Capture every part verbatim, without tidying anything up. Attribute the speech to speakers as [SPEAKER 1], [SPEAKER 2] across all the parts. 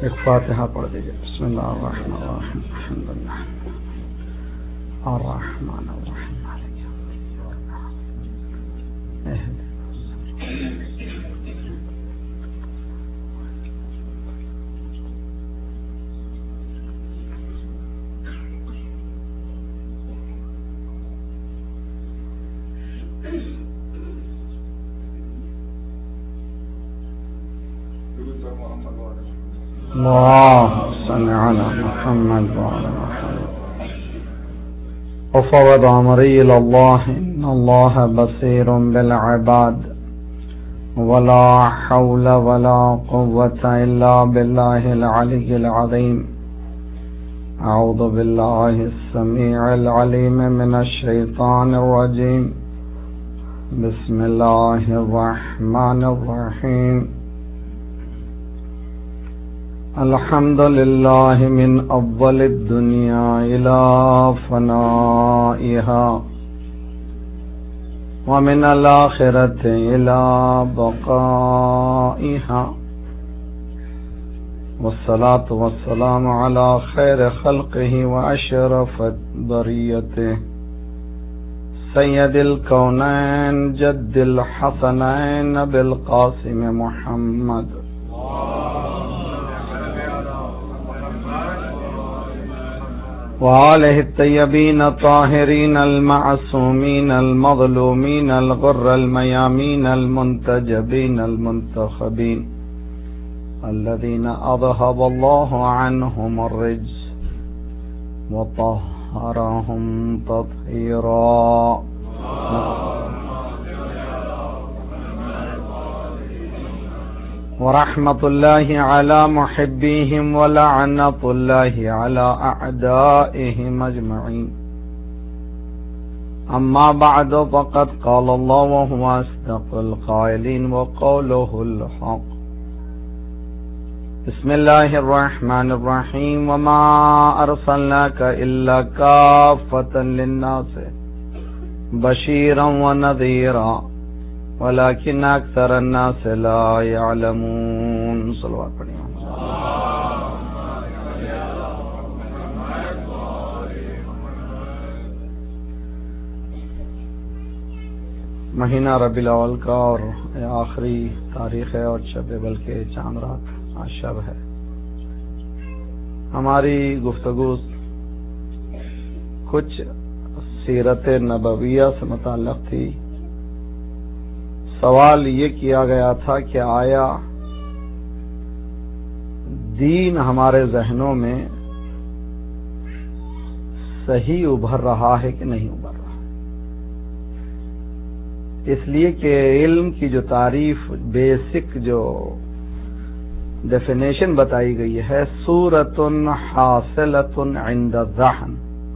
[SPEAKER 1] ایک فاتحہ پڑھ دیجیے. بسم اللہ الرحمن الرحیم الحمد للہ الرحمن الرحیم مالک یوم الدین. اللهم صل على محمد وعلى محمد. وفوض امري الى الله ان الله بصير بالعباد ولا حول ولا قوة الا بالله العلي العظيم. اعوذ بالله السميع العليم من الشيطان الرجيم. بسم الله الرحمن الرحيم. الحمد لله من أول الدنيا إلى فنائها ومن الآخرة إلى بقائها والصلاة والسلام على خير خلقه وأشرف بريته سيد الكونين جد الحسنين بالقاسم محمد وآله الطيبين الطاهرين المعصومين المظلومين الغر الميامين المنتجبين المنتخبين الذين أذهب الله عنهم الرجس وطهرهم تطهيرا. ورحمة الله على محبيهم ولعنة الله على أعدائهم أجمعين. أما بعد فقد قال الله وهو أصدق القائلين وقوله الحق. بسم الله الرحمن الرحيم. وما أرسلناك إلا كافة للناس بشيرا ونذيرا ولكن اکثر الناس لا يعلمون. صلوات پڑھیں. مہینہ ربیع الاول کا اور آخری تاریخ ہے اور شب بلکہ چاند رات آج شب ہے. ہماری گفتگو کچھ سیرت نبویہ سے متعلق تھی. سوال یہ کیا گیا تھا کہ آیا دین ہمارے ذہنوں میں صحیح ابھر رہا ہے کہ نہیں ابھر رہا. اس لیے کہ علم کی جو تعریف بیسک جو ڈیفینیشن بتائی گئی ہے صورت حاصلۃ عند الذہن.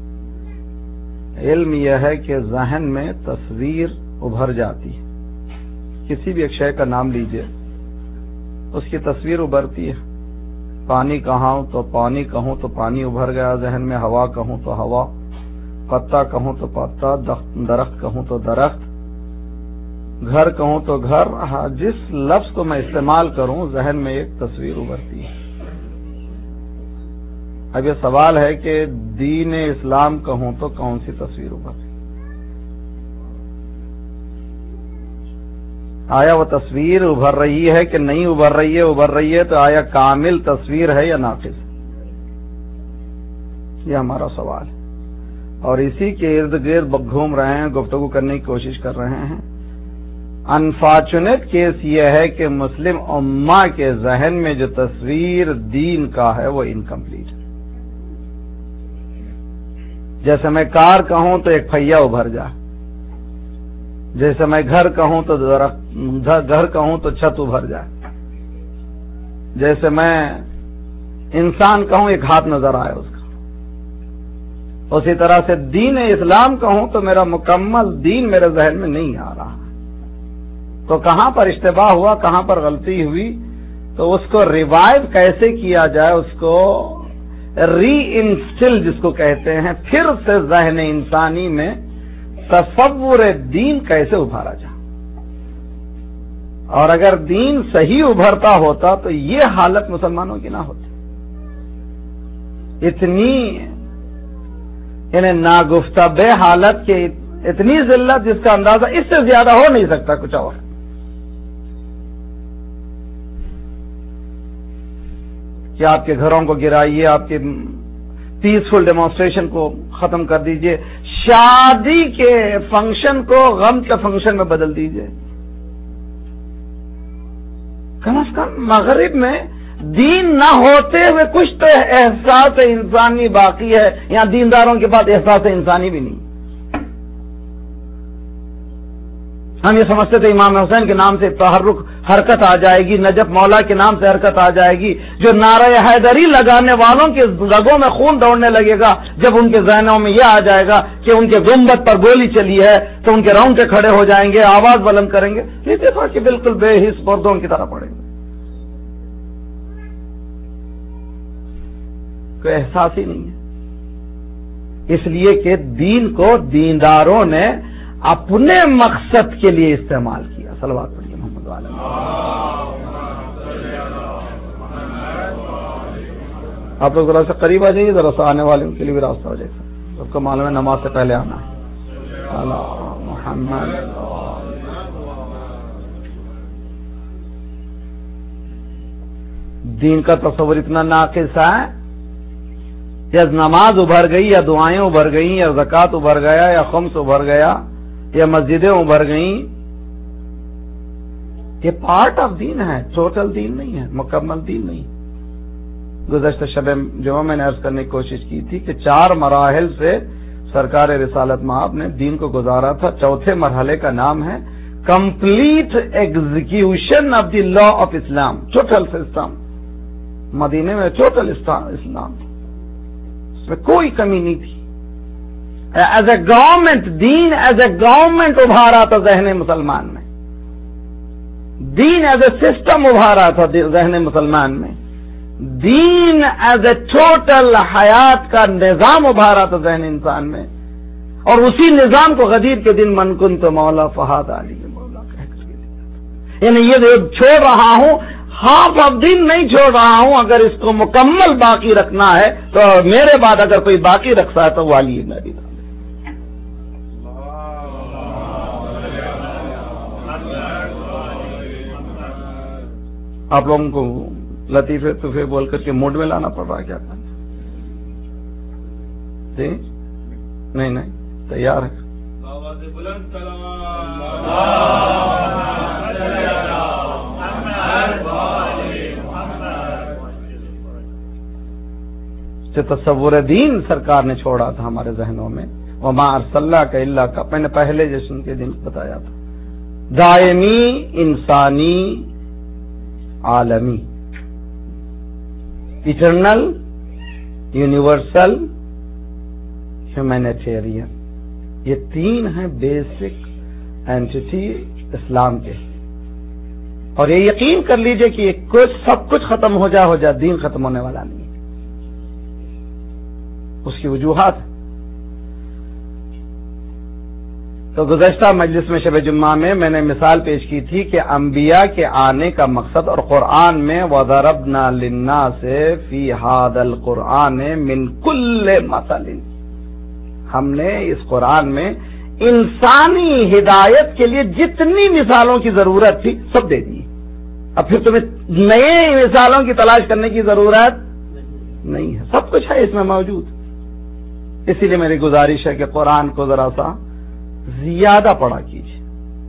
[SPEAKER 1] علم یہ ہے کہ ذہن میں تصویر ابھر جاتی ہے. کسی بھی ایک شے کا نام لیجئے اس کی تصویر ابھرتی ہے. پانی کہاں تو پانی کہوں تو پانی ابھر گیا ذہن میں. ہوا کہوں تو ہوا، پتا کہوں تو پتا، درخت کہوں تو درخت، گھر کہوں تو گھر. جس لفظ کو میں استعمال کروں ذہن میں ایک تصویر ابھرتی ہے. اب یہ سوال ہے کہ دین اسلام کہوں تو کون سی تصویر ابھرتی؟ آیا وہ تصویر ابھر رہی ہے کہ نہیں ابھر رہی ہے؟ ابھر رہی ہے تو آیا کامل تصویر ہے یا ناقص؟ یہ ہمارا سوال ہے اور اسی کے ارد گرد گھوم رہے ہیں، گفتگو کرنے کی کوشش کر رہے ہیں. انفارچونیٹ کیس یہ ہے کہ مسلم امہ کے ذہن میں جو تصویر دین کا ہے وہ انکمپلیٹ ہے. جیسے میں کار کہوں تو ایک پہیا ابھر جائے، جیسے میں گھر کہوں تو درخت، گھر کہوں تو چھت ابھر جائے، جیسے میں انسان کہوں ایک ہاتھ نظر آئے اس کا. اسی طرح سے دین اسلام کہوں تو میرا مکمل دین میرے ذہن میں نہیں آ رہا. تو کہاں پر اشتباہ ہوا، کہاں پر غلطی ہوئی؟ تو اس کو ریوائو کیسے کیا جائے، اس کو ری انسٹل جس کو کہتے ہیں، پھر سے ذہن انسانی میں تصور دین کیسے ابھارا جائے. اور اگر دین صحیح ابھرتا ہوتا تو یہ حالت مسلمانوں کی نہ ہوتی. اتنی یعنی ناگفتہ بے حالت کے اتنی ذلت جس کا اندازہ اس سے زیادہ ہو نہیں سکتا کچھ اور. کہ آپ کے گھروں کو گرائیے، آپ کے پیسفل ڈیمانسٹریشن کو ختم کر دیجئے، شادی کے فنکشن کو غم کے فنکشن میں بدل دیجئے. کم از کم مغرب میں دین نہ ہوتے ہوئے کچھ تو احساس انسانی باقی ہے. یہاں دینداروں کے پاس احساس انسانی بھی نہیں. ہم یہ سمجھتے تھے امام حسین کے نام سے تحرک حرکت آ جائے گی، نجف مولا کے نام سے حرکت آ جائے گی، جو نعرہ حیدری لگانے والوں کے رگوں میں خون دوڑنے لگے گا جب ان کے ذہنوں میں یہ آ جائے گا کہ ان کے گنبد پر گولی چلی ہے تو ان کے رونگٹے کھڑے ہو جائیں گے، آواز بلند کریں گے. یہ دیکھو کہ بالکل بے حس پردوں کی طرح پڑیں گے. کوئی احساس ہی نہیں ہے. اس لیے کہ دین کو دینداروں نے اپنے مقصد کے لیے استعمال کیا. صلوات پڑھیے محمد والے. آپ لوگ ذرا سے قریب آ جائیے، ذرا سا آنے والوں کے لیے بھی راستہ ہو جائے گا. سب کو معلوم ہے نماز سے پہلے آنا ہے. اللہ محمد. دین کا تصور اتنا ناقص ہے، یا نماز ابھر گئی، یا دعائیں ابھر گئیں، یا زکوٰۃ ابھر گیا، یا خمس ابھر گیا، یا مسجدیں ابھر گئیں. یہ پارٹ آف دین ہے، ٹوٹل دین نہیں ہے، مکمل دین نہیں. گزشتہ شب جو میں نے عرض کرنے کی کوشش کی تھی کہ چار مراحل سے سرکار رسالت مآب نے دین کو گزارا تھا. چوتھے مرحلے کا نام ہے complete execution of the law of Islam, total system. مدینے میں ٹوٹل اسلام، اس میں کوئی کمی نہیں تھی. ایز اے گورنمنٹ دین ایز اے گورنمنٹ ابھارا تھا ذہن مسلمان میں. دین ایز اے سسٹم ابھارا تھا ذہن مسلمان میں. دین ایز اے ٹوٹل حیات کا نظام ابھارا تھا ذہن انسان میں. اور اسی نظام کو غدیر کے دن من کن تو مولا فہد علی مولا کہہ کر، یعنی یہ چھوڑ رہا ہوں، ہاف آف دین نہیں چھوڑ رہا ہوں. اگر اس کو مکمل باقی رکھنا ہے تو میرے بعد اگر کوئی باقی رکھتا ہے تو وہ علی بن ابی طالب. آپ لوگوں کو لطیفے طفے بول کر کے موڈ میں لانا پڑ رہا ہے کیا؟ جی نہیں نہیں تیار ہے. تصور دین سرکار نے چھوڑا تھا ہمارے ذہنوں میں. وما ارسلناک الا کا میں نے پہلے جشن کے دن بتایا تھا. دائمی، انسانی، عالمی، ایٹرنل، یونیورسل، ہیومینیٹیرین. یہ تین ہیں بیسک اینٹیٹی اسلام کے. اور یہ یقین کر لیجئے کہ یہ کچھ سب کچھ ختم ہو جائے ہو جائے دین ختم ہونے والا نہیں. اس کی وجوہات. تو گزشتہ مجلس میں شب جمعہ میں میں نے مثال پیش کی تھی کہ انبیاء کے آنے کا مقصد، اور قرآن میں وَضَرَبْنَا لِلنَّاسِ فِي هَذَا الْقُرْآنِ مِنْ كُلِّ مَثَلٍ، ہم نے اس قرآن میں انسانی ہدایت کے لیے جتنی مثالوں کی ضرورت تھی سب دے دی. اب پھر تمہیں نئے مثالوں کی تلاش کرنے کی ضرورت نہیں ہے، سب کچھ ہے اس میں موجود. اسی لیے میری گزارش ہے کہ قرآن کو ذرا سا زیادہ پڑھا کیجیے.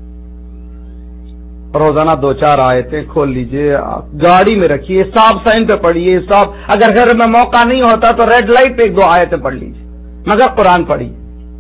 [SPEAKER 1] روزانہ دو چار آیتیں کھول لیجیے، گاڑی میں رکھیے، اسٹاپ سائن پہ پڑھیے. اسٹاپ اگر گھر میں موقع نہیں ہوتا تو ریڈ لائٹ پہ ایک دو آیتیں پڑھ لیجیے، مگر قرآن پڑھیے.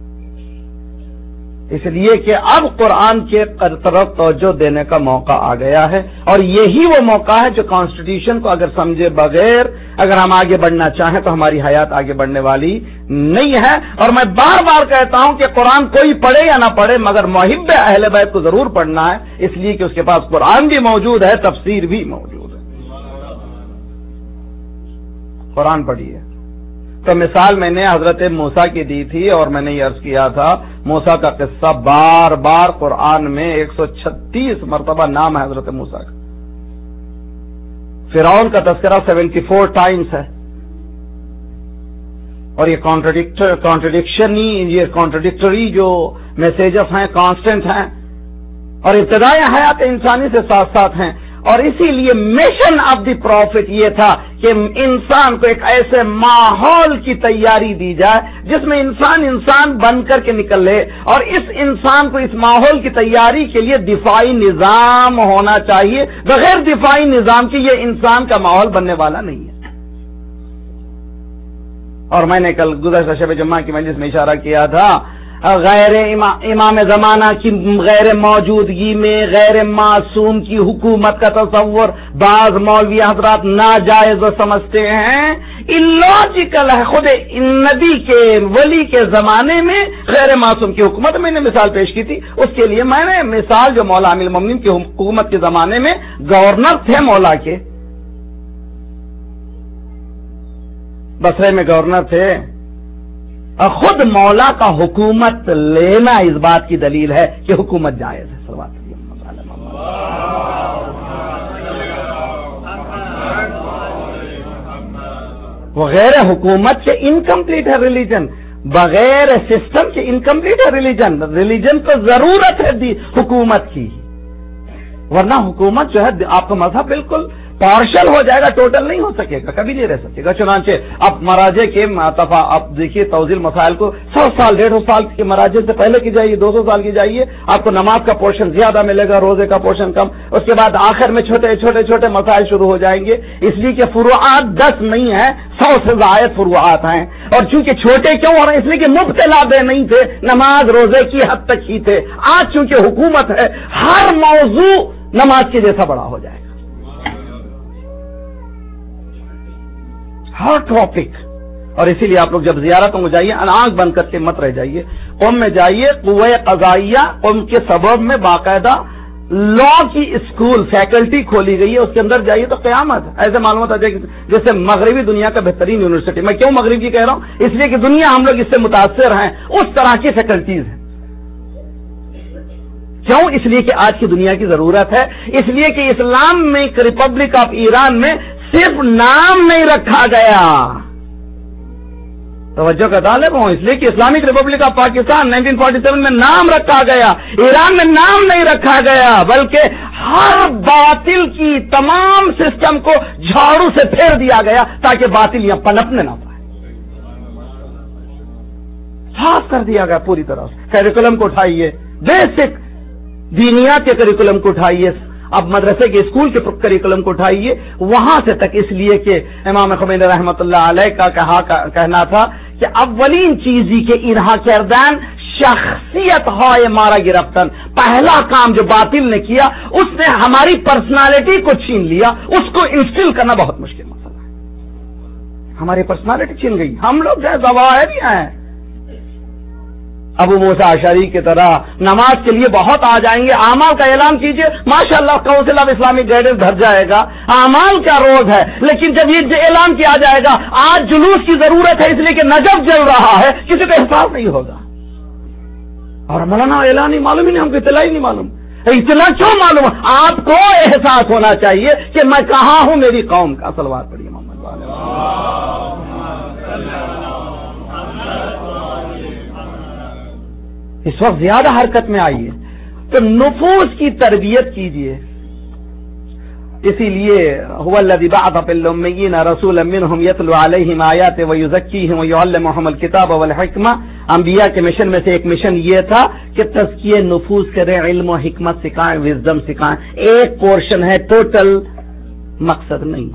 [SPEAKER 1] اس لیے کہ اب قرآن کے طرف توجہ دینے کا موقع آ گیا ہے، اور یہی وہ موقع ہے جو کانسٹیٹیوشن کو اگر سمجھے بغیر اگر ہم آگے بڑھنا چاہیں تو ہماری حیات آگے بڑھنے والی نہیں ہے. اور میں بار بار کہتا ہوں کہ قرآن کوئی پڑھے یا نہ پڑھے مگر محب اہل بیت کو ضرور پڑھنا ہے، اس لیے کہ اس کے پاس قرآن بھی موجود ہے، تفسیر بھی موجود ہے. قرآن پڑھیے. تو مثال میں نے حضرت موسیٰ کی دی تھی، اور میں نے یہ عرض کیا تھا موسیٰ کا قصہ بار بار قرآن میں ایک سو چھتیس مرتبہ نام ہے حضرت موسیٰ کا. فرعون کا تذکرہ سیونٹی فور ٹائمز ہے. اور یہ کانٹرڈکٹر کانٹرڈکشن یہ کانٹرڈکٹری جو میسیجز ہیں کانسٹنٹ ہیں اور ابتدائی حیات انسانی سے ساتھ ساتھ ہیں. اور اسی لیے مشن آف دی پروفٹ یہ تھا کہ انسان کو ایک ایسے ماحول کی تیاری دی جائے جس میں انسان انسان بن کر کے نکلے، اور اس انسان کو اس ماحول کی تیاری کے لیے دفاعی نظام ہونا چاہیے. بغیر دفاعی نظام کے یہ انسان کا ماحول بننے والا نہیں ہے. اور میں نے کل گزشتہ شب جمعہ کی مجلس میں اشارہ کیا تھا، غیر امام زمانہ کی غیر موجودگی میں غیر معصوم کی حکومت کا تصور بعض مولوی حضرات ناجائز سمجھتے ہیں، اللاجیکل ہے. خود نبی کے ولی کے زمانے میں غیر معصوم کی حکومت، میں نے مثال پیش کی تھی، اس کے لیے میں نے مثال جو مولا امیر المومنین کی حکومت کے زمانے میں گورنر تھے مولا کے، بصرے میں گورنر تھے، اور خود مولا کا حکومت لینا اس بات کی دلیل ہے کہ حکومت جائز ہے. صلوات وغیر حکومت کے انکمپلیٹ ہے ریلیجن، بغیر سسٹم کے انکمپلیٹ ہے ریلیجن. ریلیجن کو ضرورت ہے حکومت کی، ورنہ حکومت جو ہے آپ کا مذہب بالکل پارشل ہو جائے گا، ٹوٹل نہیں ہو سکے گا، کبھی نہیں رہ سکے گا. چنانچہ اب مراجع کے تفا اب دیکھیے توزیل مسائل کو سو سال ڈیڑھ سو سال کے مراجع سے پہلے کی جائیے، دو سو سال کی جائیے، آپ کو نماز کا پورشن زیادہ ملے گا، روزے کا پورشن کم. اس کے بعد آخر میں چھوٹے چھوٹے چھوٹے مسائل شروع ہو جائیں گے، اس لیے کہ فروعات دس نہیں ہیں، سو سے زائد فروعات ہیں. اور چونکہ چھوٹے کیوں ہو رہے ہیں؟ اس لیے کہ مبتلا بے نہیں تھے، نماز روزے کی حد تک ہی تھے. آج چونکہ حکومت ہے، ہر موضوع نماز کے جیسا بڑا ہو جائے گا، ہر ٹاپک. اور اسی لیے آپ لوگ جب زیارتوں میں جائیے آنکھ بند کر کے مت رہ جائیے. قوم میں جائیے، قوہ قضائیہ قوم کے سبب میں باقاعدہ لا کی اسکول فیکلٹی کھولی گئی ہے، اس کے اندر جائیے تو قیامت ایسے معلومات آ جائے گی جیسے مغربی دنیا کا بہترین یونیورسٹی. میں کیوں مغربی کہہ رہا ہوں؟ اس لیے کہ دنیا ہم لوگ اس سے متاثر ہیں، اس طرح کی فیکلٹیز ہیں. کیوں؟ اس لیے کہ آج کی دنیا کی ضرورت ہے. اس لیے کہ اسلام میں ریپبلک آف ایران میں صرف نام نہیں رکھا گیا، توجہ کا طالب ہوں، اس لیے کہ Islamic Republic of Pakistan nineteen forty seven میں نام رکھا گیا، ایران میں نام نہیں رکھا گیا، بلکہ ہر باطل کی تمام سسٹم کو جھاڑو سے پھیر دیا گیا تاکہ باطل یہاں پنپنے نہ پائے. صاف کر دیا گیا پوری طرح سے. کیریکولم کو اٹھائیے، بیسک دینیات کے کیریکولم کو اٹھائیے، اب مدرسے کے اسکول کے کریکولم کو اٹھائیے وہاں سے تک، اس لیے کہ امام خمینی رحمۃ اللہ علیہ کا کہا کہنا تھا کہ اولین چیزی کے انہا کردن شخصیت ہے مارا گرفتن. پہلا کام جو باطل نے کیا اس نے ہماری پرسنالٹی کو چھین لیا، اس کو انسٹل کرنا بہت مشکل مسئلہ ہے. ہماری پرسنالٹی چھین گئی، ہم لوگ جو ہے ظواہر ہی ہیں. ابو موسیٰ اشعری کی طرح نماز کے لیے بہت آ جائیں گے، اعمال کا اعلان کیجئے، ماشاءاللہ کونسل آف اسلامک گائیڈنس بھر جائے گا، اعمال کا روز ہے. لیکن جب یہ اعلان کیا جائے گا آج جلوس کی ضرورت ہے اس لیے کہ نجف جل رہا ہے، کسی کو احساس نہیں ہوگا. اور مولانا اعلان ہی معلوم ہی نہیں، ہم کو اطلاع ہی نہیں معلوم. اطلاع کیوں معلوم؟ آپ کو احساس ہونا چاہیے کہ میں کہاں ہوں، میری قوم کا. صلوات پڑھیے محمد والے. اس وقت زیادہ حرکت میں آئیے تو نفوس کی تربیت کیجیے. اسی لیے هو الذی بعث فی الامیین رسولا منهم یتلو علیہم آیات ویزکیہم ویعلمہم الکتاب والحکمہ. انبیاء کے مشن میں سے ایک مشن یہ تھا کہ تزکیہ نفوس کریں، علم و حکمت سکھائیں، وزڈم سکھائیں. ایک پورشن ہے، ٹوٹل مقصد نہیں.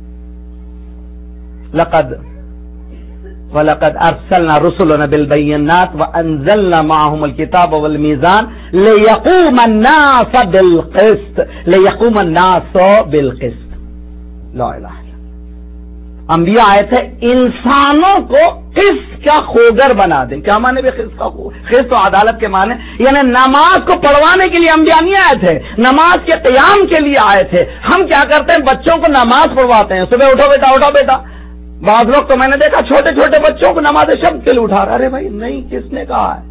[SPEAKER 1] لقد وَلَقَدْ أَرْسَلْنَا رُسُلَنَا بِالْبَيِّنَاتِ وَأَنزَلْنَا مَعَهُمُ الْكِتَابَ وَالْمِيزَانَ لِيَقُومَ النَّاسُ بِالْقِسْطِ لِيَقُومَ النَّاسُ بِالْقِسْطِ. لا الہ الا اللہ. انبیاء آئے تھے انسانوں کو قسط کا خوگر بنا دیں. کیا معنی بھی قسط کا خوگر؟ قسط و عدالت کے معنی یعنی نماز کو پڑھوانے کے لیے انبیاء نہیں آئے تھے، نماز کے قیام کے لیے آئے تھے. ہم کیا کرتے ہیں؟ بچوں کو نماز پڑھواتے ہیں، صبح اٹھو بیٹا اٹھو بیٹا. بعض لوگ تو میں نے دیکھا چھوٹے چھوٹے بچوں کو نماز شب کے لیے اٹھا رہا. ارے بھائی نہیں، کس نے کہا ہے؟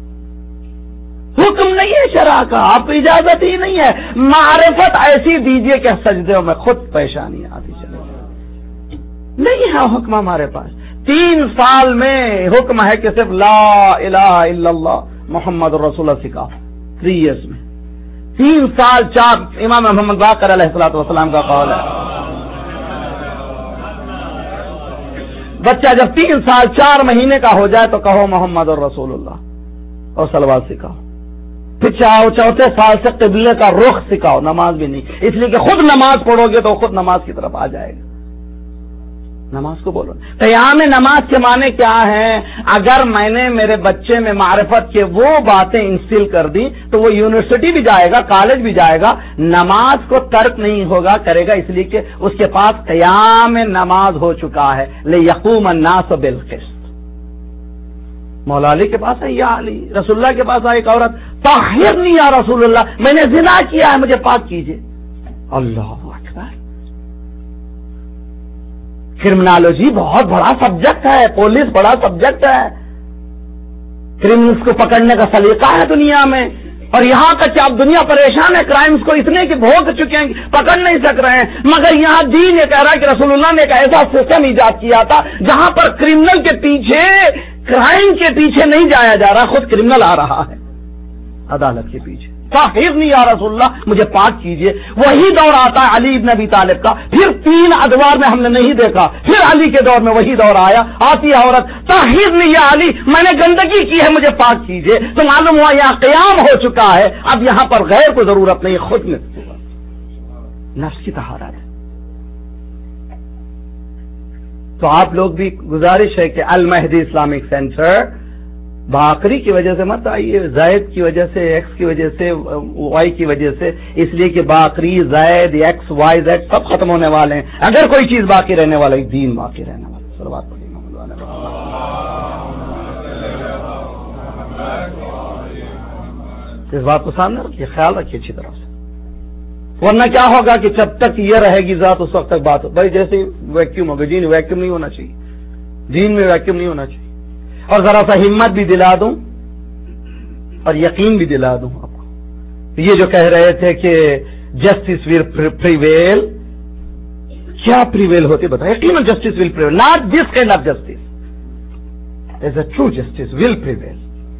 [SPEAKER 1] حکم نہیں ہے شرع کا، آپ اجازت ہی نہیں ہے. معرفت ایسی دیجئے کہ سجدے میں خود پریشانی آتی چلے. نہیں ہے حکم ہمارے پاس. تین سال میں حکم ہے کہ صرف لا الہ الا اللہ محمد رسول اللہ سکھاؤ. تھری ایئرس میں تین سال چار. امام محمد باقر علیہ الصلوۃ والسلام کا قول ہے بچہ جب تین سال چار مہینے کا ہو جائے تو کہو محمد رسول اللہ اور صلوات سکھاؤ. پھر چاہو چوتھے سال سے قبلے کا رخ سکھاؤ. نماز بھی نہیں, اس لیے کہ خود نماز پڑھو گے تو خود نماز کی طرف آ جائے گا. نماز کو بولو. قیام نماز کے معنی کیا ہے؟ اگر میں نے میرے بچے میں معرفت کے وہ باتیں انسٹل کر دی تو وہ یونیورسٹی بھی جائے گا, کالج بھی جائے گا, نماز کو ترک نہیں ہوگا کرے گا, اس لیے کہ اس کے پاس قیام نماز ہو چکا ہے. لیقوم الناس بالقسط. مولا علی کے پاس ہے یا علی, رسول اللہ کے پاس آئی ایک عورت, طاہرنی یا رسول اللہ, میں نے زنا کیا ہے مجھے پاک کیجیے. اللہ اکبر. کرمنالوجی بہت بڑا سبجیکٹ ہے, پولیس بڑا سبجیکٹ ہے, کرمنلس کو پکڑنے کا سلیقہ ہے دنیا میں, اور یہاں تک کہ اب دنیا پریشان ہے کرائمز کو اتنے کہ بھوگ چکے ہیں, پکڑ نہیں سک رہے ہیں. مگر یہاں دین یہ کہہ رہا ہے کہ رسول اللہ نے ایک ایسا سسٹم ایجاد کیا تھا جہاں پر کرمنل کے پیچھے, کرائم کے پیچھے نہیں جایا جا رہا, خود کرمنل آ رہا ہے عدالت کے پیچھے. طاہرنی یا رسول اللہ, مجھے پاک کیجیے. وہی دور آتا ہے علی ابن ابی طالب کا. پھر تین ادوار میں ہم نے نہیں دیکھا, پھر علی کے دور میں وہی دور آیا. آتی ہے عورت, طاہرنی یا علی, میں نے گندگی کی ہے مجھے پاک کیجیے. تو معلوم ہوا یہاں قیام ہو چکا ہے, اب یہاں پر غیر کو ضرورت نہیں, خود میں نفس کی طہارت ہے. تو آپ لوگ بھی گزارش ہے کہ المہدی اسلامک سینٹر باقری کی وجہ سے مت آئیے, زائد کی وجہ سے, ایکس کی وجہ سے, وائی کی وجہ سے, اس لیے کہ باقری, زائد, ایکس, وائی, زیڈ سب ختم ہونے والے ہیں. اگر کوئی چیز باقی رہنے والا ہے دین باقی رہنے والا. صلوات پڑھیے محمد والے. اس بات کو سامنے رکھیے, خیال رکھیے اچھی طرح سے, ورنہ کیا ہوگا کہ جب تک یہ رہے گی ذات اس وقت تک بات ہو. بھائی جیسے ویکیوم ہوگا, دین ویکیوم نہیں ہونا چاہیے, دین میں ویکیوم نہیں ہونا چاہیے. اور ذرا سا ہمت بھی دلا دوں اور یقین بھی دلا دوں آپ کو. یہ جو کہہ رہے تھے کہ جسٹس ول پریویل, کیا پریویل ہوتی بتائیں؟ یقیناً justice will prevail, not this kind of justice, as a true justice will prevail.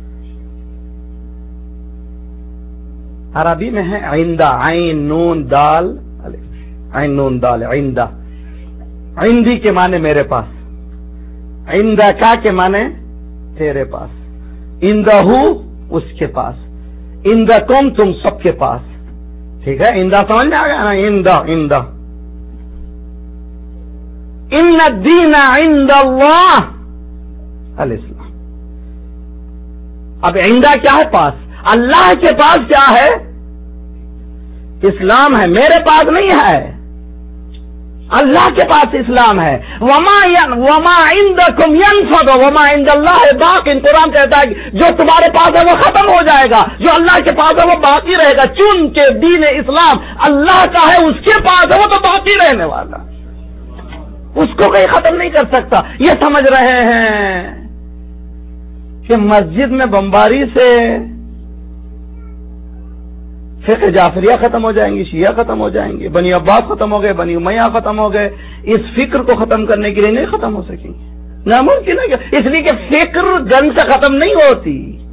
[SPEAKER 1] عربی میں ہے عندہ, عین نون دال, عین نون دال, عندہ. عندی کے معنی میرے پاس, عندہ کا کے معنی تیرے پاس, اندہو اس کے پاس, اندکم تم سب کے پاس. ٹھیک ہے, اندہ سمجھ میں آ گیا نا, اندہ اندہ. ان الدین عند اللہ الاسلام. اب اندہ کیا ہے؟ پاس. اللہ کے پاس کیا ہے؟ اسلام ہے, میرے پاس نہیں ہے, اللہ کے پاس اسلام ہے. وما وما عندکم ينفد وما عند اللہ باق. قرآن کہتا ہے کہ جو تمہارے پاس ہے وہ ختم ہو جائے گا, جو اللہ کے پاس ہے وہ باقی رہے گا. چون کے دین اسلام اللہ کا ہے, اس کے پاس ہے وہ تو باقی رہنے والا, اس کو کوئی ختم نہیں کر سکتا. یہ سمجھ رہے ہیں کہ مسجد میں بمباری سے فقہ جعفریہ ختم ہو جائیں گی, شیعہ ختم ہو جائیں گے, بنی عباس ختم ہو گئے, بنی امیہ ختم ہو گئے. اس فکر کو ختم کرنے کے لیے نہیں ختم ہو سکیں گے, ناممکن ہے. اس لیے کہ فکر گن سے ختم نہیں ہوتی,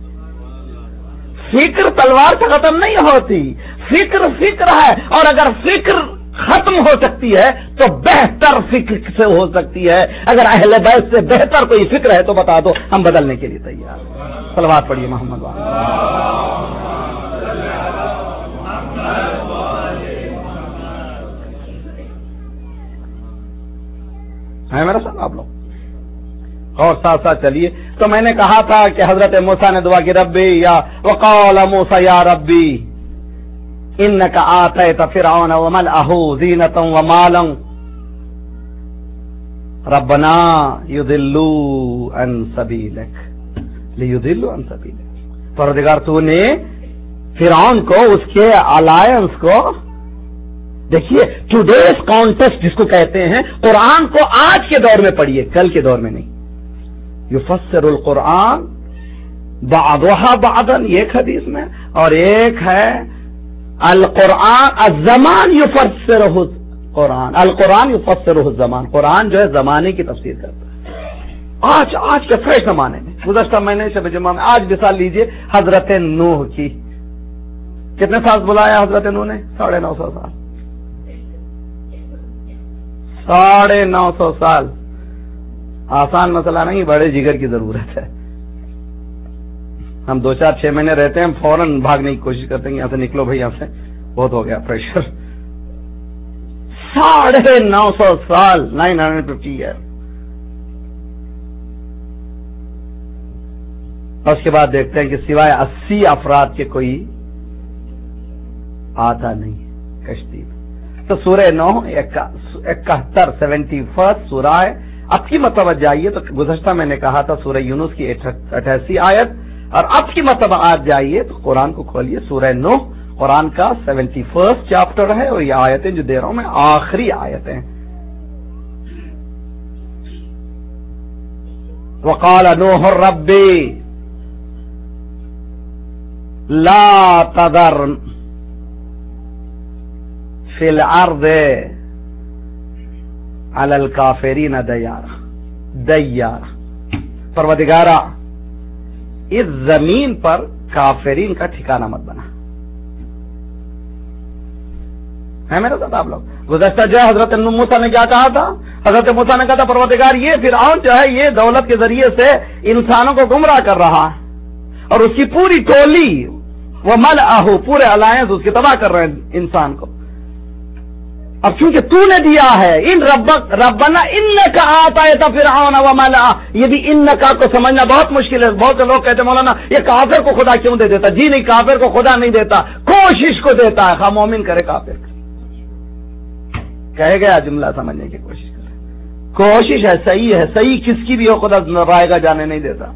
[SPEAKER 1] فکر تلوار سے ختم نہیں ہوتی, فکر فکر ہے. اور اگر فکر ختم ہو سکتی ہے تو بہتر فکر سے ہو سکتی ہے. اگر اہل بیت سے بہتر کوئی فکر ہے تو بتا دو, ہم بدلنے کے لیے تیار. صلوات پڑھیے محمد والے. ہے میرا ساتھ آپ لوگ, اور ساتھ ساتھ چلیے. تو میں نے کہا تھا کہ حضرت موسیٰ نے دعا کی, ربی یا وقال موسیٰ یا ربی انک آتیت فرعون وملئہ زینۃ ومالا ربنا یضلوا عن سبیلک لیضلوا عن سبیلک. پروردگار تو نے فرعون کو, اس کے الائنس کو, دیکھیے ٹوڈیز کانٹیکسٹ جس کو کہتے ہیں, قرآن کو آج کے دور میں پڑھیے, کل کے دور میں نہیں. یفسر القرآن بعضها بعضا, ایک حدیث میں, اور ایک ہے القرآن الزمان یفسرہ القرآن, القرآن یفسرہ الزمان. قرآن جو ہے زمانے کی تفسیر کرتا ہے. آج آج کے فریش زمانے میں گزشتہ مہینے شب جمعہ میں آج مثال لیجئے حضرت نوح کی. کتنے سال بلایا حضرت نوح نے؟ ساڑھے نو سو سال. ساڑھے نو سو سال آسان مسئلہ نہیں، بڑے جگر کی ضرورت ہے. ہم دو چار چھ مہینے رہتے ہیں، ہم فوراً بھاگنے کی کوشش کرتے ہیں، یہاں سے نکلو بھائی، یہاں سے بہت ہو گیا پریشر. ساڑھے نو سو سال، نائن ہنڈریڈ ففٹی ایئر. اس کے بعد دیکھتے ہیں کہ سوائے اسی افراد کے کوئی آتا نہیں کشتی میں. تو سورہ نوح اکہتر سیونٹی فرسٹ سورہ ہے. اب کی مرتبہ جائیے تو گزشتہ میں نے کہا تھا سورہ یونس کی اٹھاسی آیت، اور اب کی مرتبہ آج جائیے تو قرآن کو کھولیے سورہ نوح، قرآن کا سیونٹی فرسٹ چیپٹر ہے، اور یہ آیتیں جو دے رہا ہوں میں آخری آیتیں. وقال نوح ربی لا تذر فی الارض علی الکافرین دیارا دیارا. پروردگارا اس زمین پر کافرین کا ٹھکانہ مت بنا. ہے میرے ساتھ آپ لوگ؟ گزشتہ جو ہے حضرت موسیٰ نے کیا کہا تھا؟ حضرت موسیٰ نے کہا تھا پروردگار یہ فرعون جو ہے یہ دولت کے ذریعے سے انسانوں کو گمراہ کر رہا ہے، اور اس کی پوری ٹولی وہ ملأہ پورے الائنس اس کے تباہ کر رہے ہیں انسان کو. اب چونکہ تو نے دیا ہے ان ربک ربنا انک آتیت فرعون وملأہ، یہ بھی انکا کو سمجھنا بہت مشکل ہے. بہت سے لوگ کہتے ہیں مولانا یہ کافر کو خدا کیوں دے دیتا؟ جی نہیں، کافر کو خدا نہیں دیتا، کوشش کو دیتا ہے. خواہ مومن کرے کافر کہے گیا جملہ سمجھنے کی کوشش کرے. کوشش ہے، صحیح ہے، صحیح کس کی بھی ہو خدا رائے گا جانے نہیں دیتا.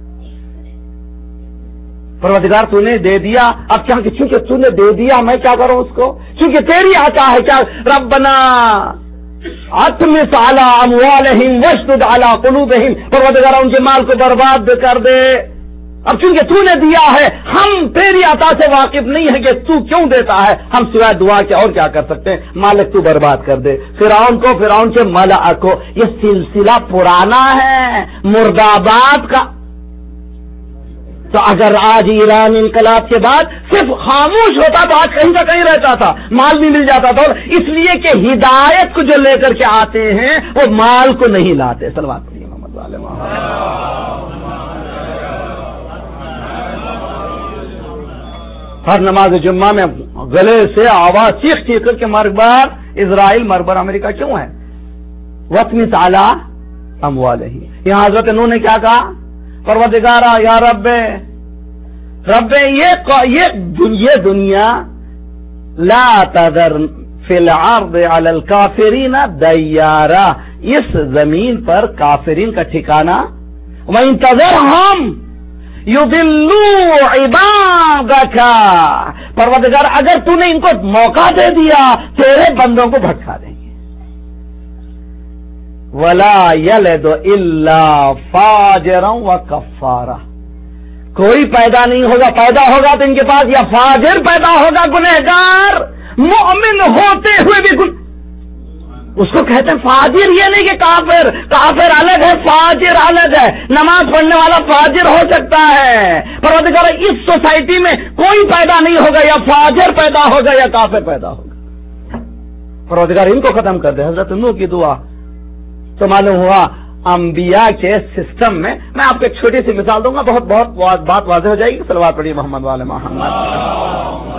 [SPEAKER 1] پروردگار تو نے دے دیا، اب کیا کہ چونکہ تو نے دے دیا میں کیا کروں اس کو؟ چونکہ تیری عطا ہے. کیا ربنا اطمس علی اموالہم واشدد علی قلوبہم، پروردگار ان کے مال کو برباد کر دے. اب چونکہ تو نے دیا ہے، ہم تیری عطا سے واقف نہیں ہے کہ تو کیوں دیتا ہے، ہم سوائے دعا کے اور کیا کر سکتے ہیں؟ مالک تو برباد کر دے فرعون کو، فرعون کے ملأ کو. یہ سلسلہ پرانا ہے مرداباد کا. تو اگر آج ایران انقلاب کے بعد صرف خاموش ہوتا تو آج کہیں کا کہیں رہتا تھا، مال بھی مل جاتا تھا. اس لیے کہ ہدایت کو جو لے کر کے آتے ہیں وہ مال کو نہیں لاتے. صلوات پڑھیے محمد والے محمد. ہر نماز جمعہ میں گلے سے آواز چیخ چیخ کر کے مربار اسرائیل مربر امریکہ کیوں ہے؟ وطمس علی اموالہم. یہاں حضرت نوح نے کیا کہا؟ پروردگارا یا رب رب یہ دنیا لا تذر فی الارض علی الکافرین دیارا، اس زمین پر کافرین کا ٹھکانہ. وَإِن تَذَرْهُمْ یضلوا عبادک، پروردگار اگر تو نے ان کو موقع دے دیا تیرے بندوں کو بھٹکا دیں گے. ولا یلد الا فاجرا وکفارا، کوئی پیدا نہیں ہوگا، پیدا ہوگا تو ان کے پاس یا فاجر پیدا ہوگا گنہگار، مومن ہوتے ہوئے بھی گن... اس کو کہتے ہیں فاجر. یہ نہیں کہ کافر، کافر الگ ہے فاجر الگ ہے. نماز پڑھنے والا فاجر ہو سکتا ہے. پروردگار اس سوسائٹی میں کوئی پیدا نہیں ہوگا، یا فاجر پیدا ہوگا یا کافر پیدا ہوگا. پروردگار ان کو ختم کر دے. حضرت نوح کی دعا تو معلوم ہوا انبیاء کے سسٹم میں. میں آپ کو ایک چھوٹی سی مثال دوں گا، بہت بہت بات واضح ہو جائے گی. صلوات پڑھیے محمد والے محمد.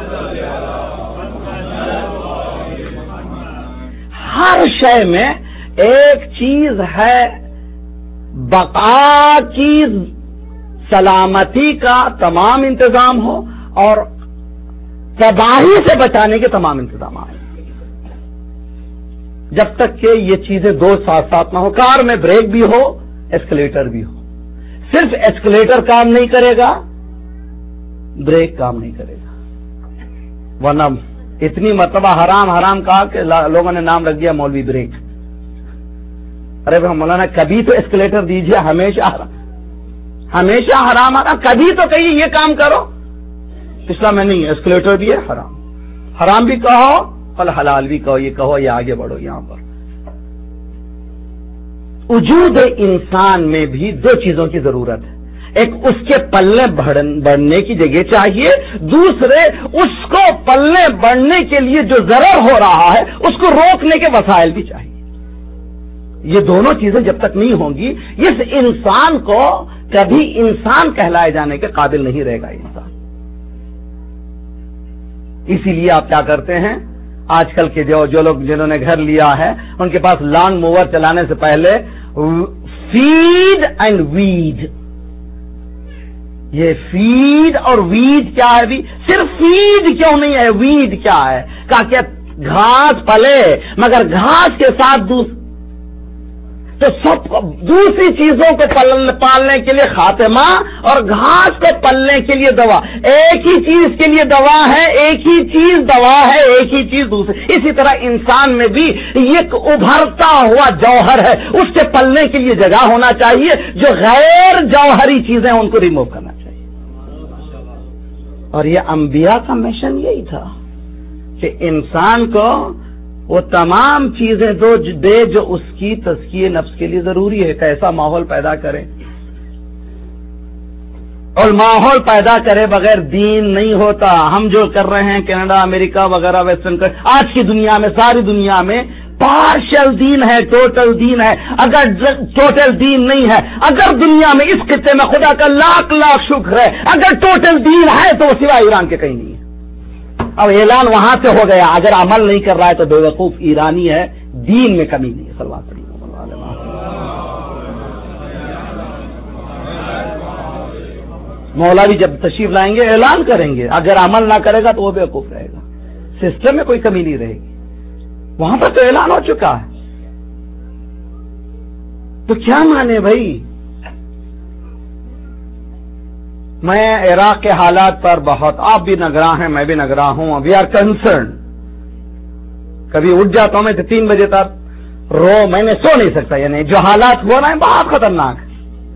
[SPEAKER 1] ہر شے میں ایک چیز ہے بقا کی، سلامتی کا تمام انتظام ہو، اور تباہی سے بچانے کے تمام انتظامات. جب تک کہ یہ چیزیں دو ساتھ ساتھ نہ ہو. کار میں بریک بھی ہو، ایسکلیٹر بھی ہو. صرف ایسکلیٹر کام نہیں کرے گا، بریک کام نہیں کرے گا. ورنہ اتنی مرتبہ حرام حرام کہا کہ لوگوں نے نام رکھ دیا مولوی بریک. ارے بھائی مولانا کبھی تو ایسکلیٹر دیجیے، ہمیشہ ہمیشہ حرام حرام، کبھی تو کہیے یہ کام کرو. اسلام میں نہیں، ایسکلیٹر بھی ہے حرام، حرام بھی کہو اور حلال بھی کہو. یہ کہو یہ آگے بڑھو. یہاں پر وجود انسان میں بھی دو چیزوں کی ضرورت ہے، ایک اس کے پلے بڑھنے کی جگہ چاہیے، دوسرے اس کو پلے بڑھنے کے لیے جو ضرر ہو رہا ہے اس کو روکنے کے وسائل بھی چاہیے۔ یہ دونوں چیزیں جب تک نہیں ہوں گی اس انسان کو کبھی انسان کہلائے جانے کے قابل نہیں رہے گا انسان۔ اسی لیے آپ کیا کرتے ہیں، آج کل کے جو جو لوگ جنہوں نے گھر لیا ہے ان کے پاس لان موور چلانے سے پہلے فیڈ اینڈ ویڈ، یہ فیڈ اور ویڈ کیا ہے؟ بھی صرف فیڈ کیوں نہیں ہے، ویڈ کیا ہے؟ کہا کہ گھاس پلے، مگر گھاس کے ساتھ دوسرے تو سب کو دوسری چیزوں کو پالنے کے لیے خاتمہ اور گھاس کو پلنے کے لیے دوا، ایک ہی چیز کے لیے دوا ہے، ایک ہی چیز دوا ہے، ایک ہی چیز دوسری۔ اسی طرح انسان میں بھی ایک ابھرتا ہوا جوہر ہے، اس کے پلنے کے لیے جگہ ہونا چاہیے، جو غیر جوہری چیزیں ان کو ریموو کرنا چاہیے۔ اور یہ انبیاء کا مشن یہی تھا کہ انسان کو وہ تمام چیزیں دو دے جو اس کی تزکیہ نفس کے لیے ضروری ہے، کیسا ماحول پیدا کرے، اور ماحول پیدا کرے بغیر دین نہیں ہوتا۔ ہم جو کر رہے ہیں کینیڈا، امریکہ وغیرہ ویسٹرن کنٹری، آج کی دنیا میں، ساری دنیا میں پارشل دین ہے، ٹوٹل دین ہے۔ اگر ٹوٹل دین نہیں ہے، اگر دنیا میں اس خطے میں خدا کا لاکھ لاکھ شکر ہے، اگر ٹوٹل دین ہے تو وہ سوائے ایران کے کہیں نہیں ہے۔ اب اعلان وہاں سے ہو گیا، اگر عمل نہیں کر رہا ہے تو بے وقوف ایرانی ہے، دین میں کمی نہیں ہے۔ صلوات پڑھیے۔ مولوی جب تشریف لائیں گے اعلان کریں گے، اگر عمل نہ کرے گا تو وہ بے وقوف رہے گا، سسٹم میں کوئی کمی نہیں رہے گی۔ وہاں پر تو اعلان ہو چکا ہے، تو کیا مانے بھائی؟ میں عراق کے حالات پر بہت، آپ بھی نگراں ہیں، میں بھی نگراں ہوں، وی آر کنسرن۔ کبھی اٹھ جاتا ہوں میں تو تین بجے تک رو، میں نے سو نہیں سکتا، یعنی جو حالات ہو رہے ہیں بہت خطرناک ہے،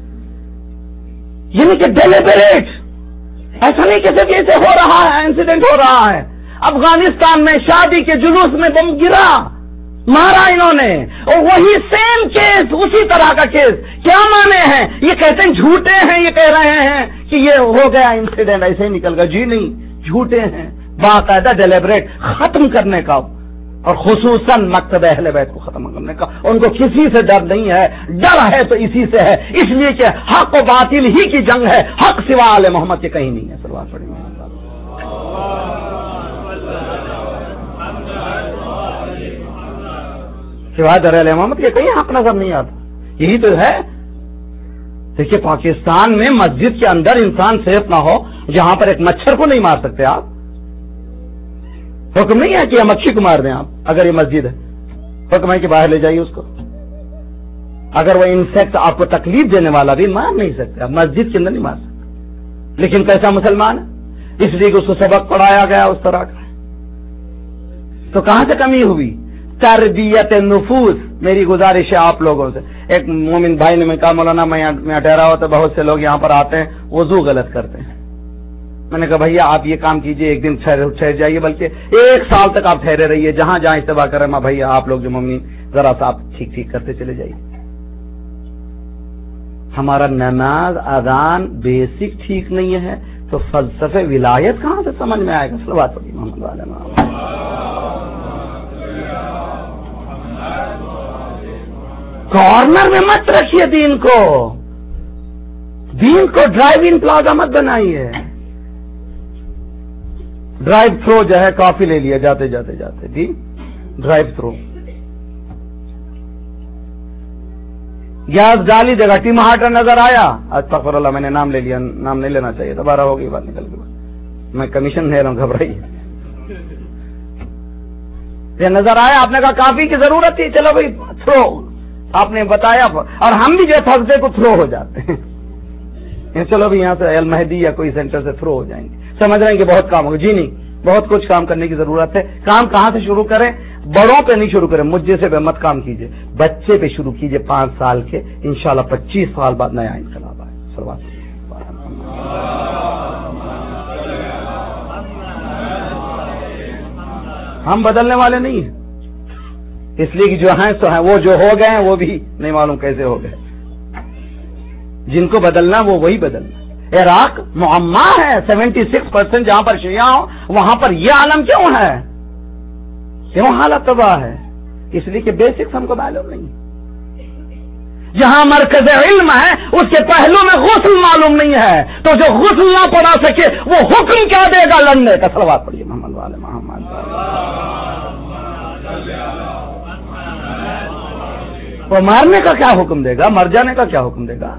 [SPEAKER 1] یعنی کہ ڈیلیبریٹ، ایسا نہیں کہ صرف ایسے ہو رہا ہے، انسیڈنٹ ہو رہا ہے۔ افغانستان میں شادی کے جلوس میں بم گرا، مارا انہوں نے، اور وہی سیم کیس، اسی طرح کا کیس۔ کیا مانے ہیں؟ یہ کہتے ہیں جھوٹے ہیں، یہ کہہ رہے ہیں کہ یہ ہو گیا انسیڈنٹ، ایسے ہی نکل گیا۔ جی نہیں، جھوٹے ہیں، باقاعدہ ڈیلیبریٹ ختم کرنے کا، اور خصوصاً مکتب اہل بیت کو ختم کرنے کا۔ ان کو کسی سے ڈر نہیں ہے، ڈر ہے تو اسی سے ہے، اس لیے کہ حق و باطل ہی کی جنگ ہے، حق سوا آل محمد کے کہیں نہیں ہے۔ صلوات پڑھیں۔ سوائے در آل محمد کے کہیں حق نظر نہیں آتا، یہی تو ہے۔ دیکھیے پاکستان میں مسجد کے اندر انسان سیف نہ ہو، جہاں پر ایک مچھر کو نہیں مار سکتے آپ، حکم نہیں ہے کہ مچھی کو مار دیں آپ، اگر یہ مسجد ہے حکم ہے کہ باہر لے جائیے اس کو۔ اگر وہ انسیکٹ آپ کو تکلیف دینے والا بھی مار نہیں سکتے، آپ مسجد کے اندر نہیں مار سکتے، لیکن کیسا مسلمان ہے؟ اس لیے کہ اس کو سبق پڑھایا گیا اس طرح کا۔ تو کہاں سے کمی ہوئی؟ تربیت نفوس۔ میری گزارش ہے آپ لوگوں سے، ایک مومن بھائی نے میں کہا مولانا میں یہاں ٹھہرا ہوا تو بہت سے لوگ یہاں پر آتے ہیں وضو غلط کرتے ہیں۔ میں نے کہا بھیا آپ یہ کام کیجئے، ایک دن ٹھہر جائیے، بلکہ ایک سال تک آپ ٹھہرے رہیے، جہاں جہاں اتباع کریں ماں بھیا آپ لوگ جو مومن ذرا سا آپ ٹھیک ٹھیک کرتے چلے جائیے۔ ہمارا نماز اذان بیسک ٹھیک نہیں ہے تو فلسفے ولایت کہاں سے سمجھ میں آئے گا؟ صلوات پڑھیے محمد والے محمد۔ کارنر میں مت رکھیے دین کو، دین کو ڈرائیو ان پلازا مت بنائیے۔ ڈرائیو تھرو جو ہے کافی لے لیا جاتے جاتے جاتے، جی ڈرائیو تھرو گیس ڈالی جگہ ٹیم ہارٹر نظر آیا، استغفر اللہ میں نے نام لے لیا، نام نہیں لینا چاہیے، دوبارہ ہو گئی بات نکل کے بعد، میں کمیشن لے رہا ہوں، گھبرائیے۔ یہ نظر آیا، آپ نے کہا کافی کی ضرورت تھی، چلو بھائی تھرو، آپ نے بتایا، اور ہم بھی جو تھرسڈے کو تھرو ہو جاتے ہیں، چلو بھی یہاں سے المہدی یا کوئی سینٹر سے تھرو ہو جائیں گے، سمجھ رہے ہیں کہ بہت کام ہوگا۔ جی نہیں، بہت کچھ کام کرنے کی ضرورت ہے۔ کام کہاں سے شروع کریں؟ بڑوں پہ نہیں شروع کریں، مجھ جیسے پہ مت کام کیجئے، بچے پہ شروع کیجئے، پانچ سال کے، انشاءاللہ پچیس سال بعد نیا انقلاب آئے۔ صلوات۔ ہم بدلنے والے نہیں ہیں، اس لیے کہ جو ہیں سو ہیں، وہ جو ہو گئے ہیں وہ بھی نہیں معلوم کیسے ہو گئے. جن کو بدلنا وہ وہی بدلنا. عراق معمہ ہے، سیونٹی سکس پرسینٹ جہاں پر شیعہ ہوں وہاں پر یہ عالم کیوں ہے؟ کیوں حالت تباہ ہے؟ اس لیے کہ بیسکس ہم کو معلوم نہیں. جہاں مرکز علم ہے اس کے پہلو میں غسل معلوم نہیں ہے، تو جو غسل نہ پڑا سکے وہ حکم کیا دے گا لڑنے کا؟ صلوات پڑھیے محمد والے محمد. وہ مارنے کا کیا حکم دے گا؟ مر جانے کا کیا حکم دے گا؟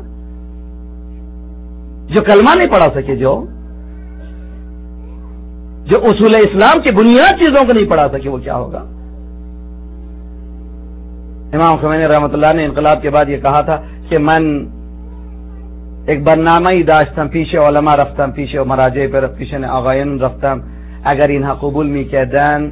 [SPEAKER 1] جو کلمہ نہیں پڑھا سکے، جو جو اصول اسلام کی بنیاد چیزوں کو نہیں پڑھا سکے، وہ کیا ہوگا؟ امام خمینی رحمۃ اللہ نے انقلاب کے بعد یہ کہا تھا کہ من ایک برنامه داشتم پیش علما رفتم پیش مراجع پر پیش آقایان رفتم اگر اینها قبول میکردن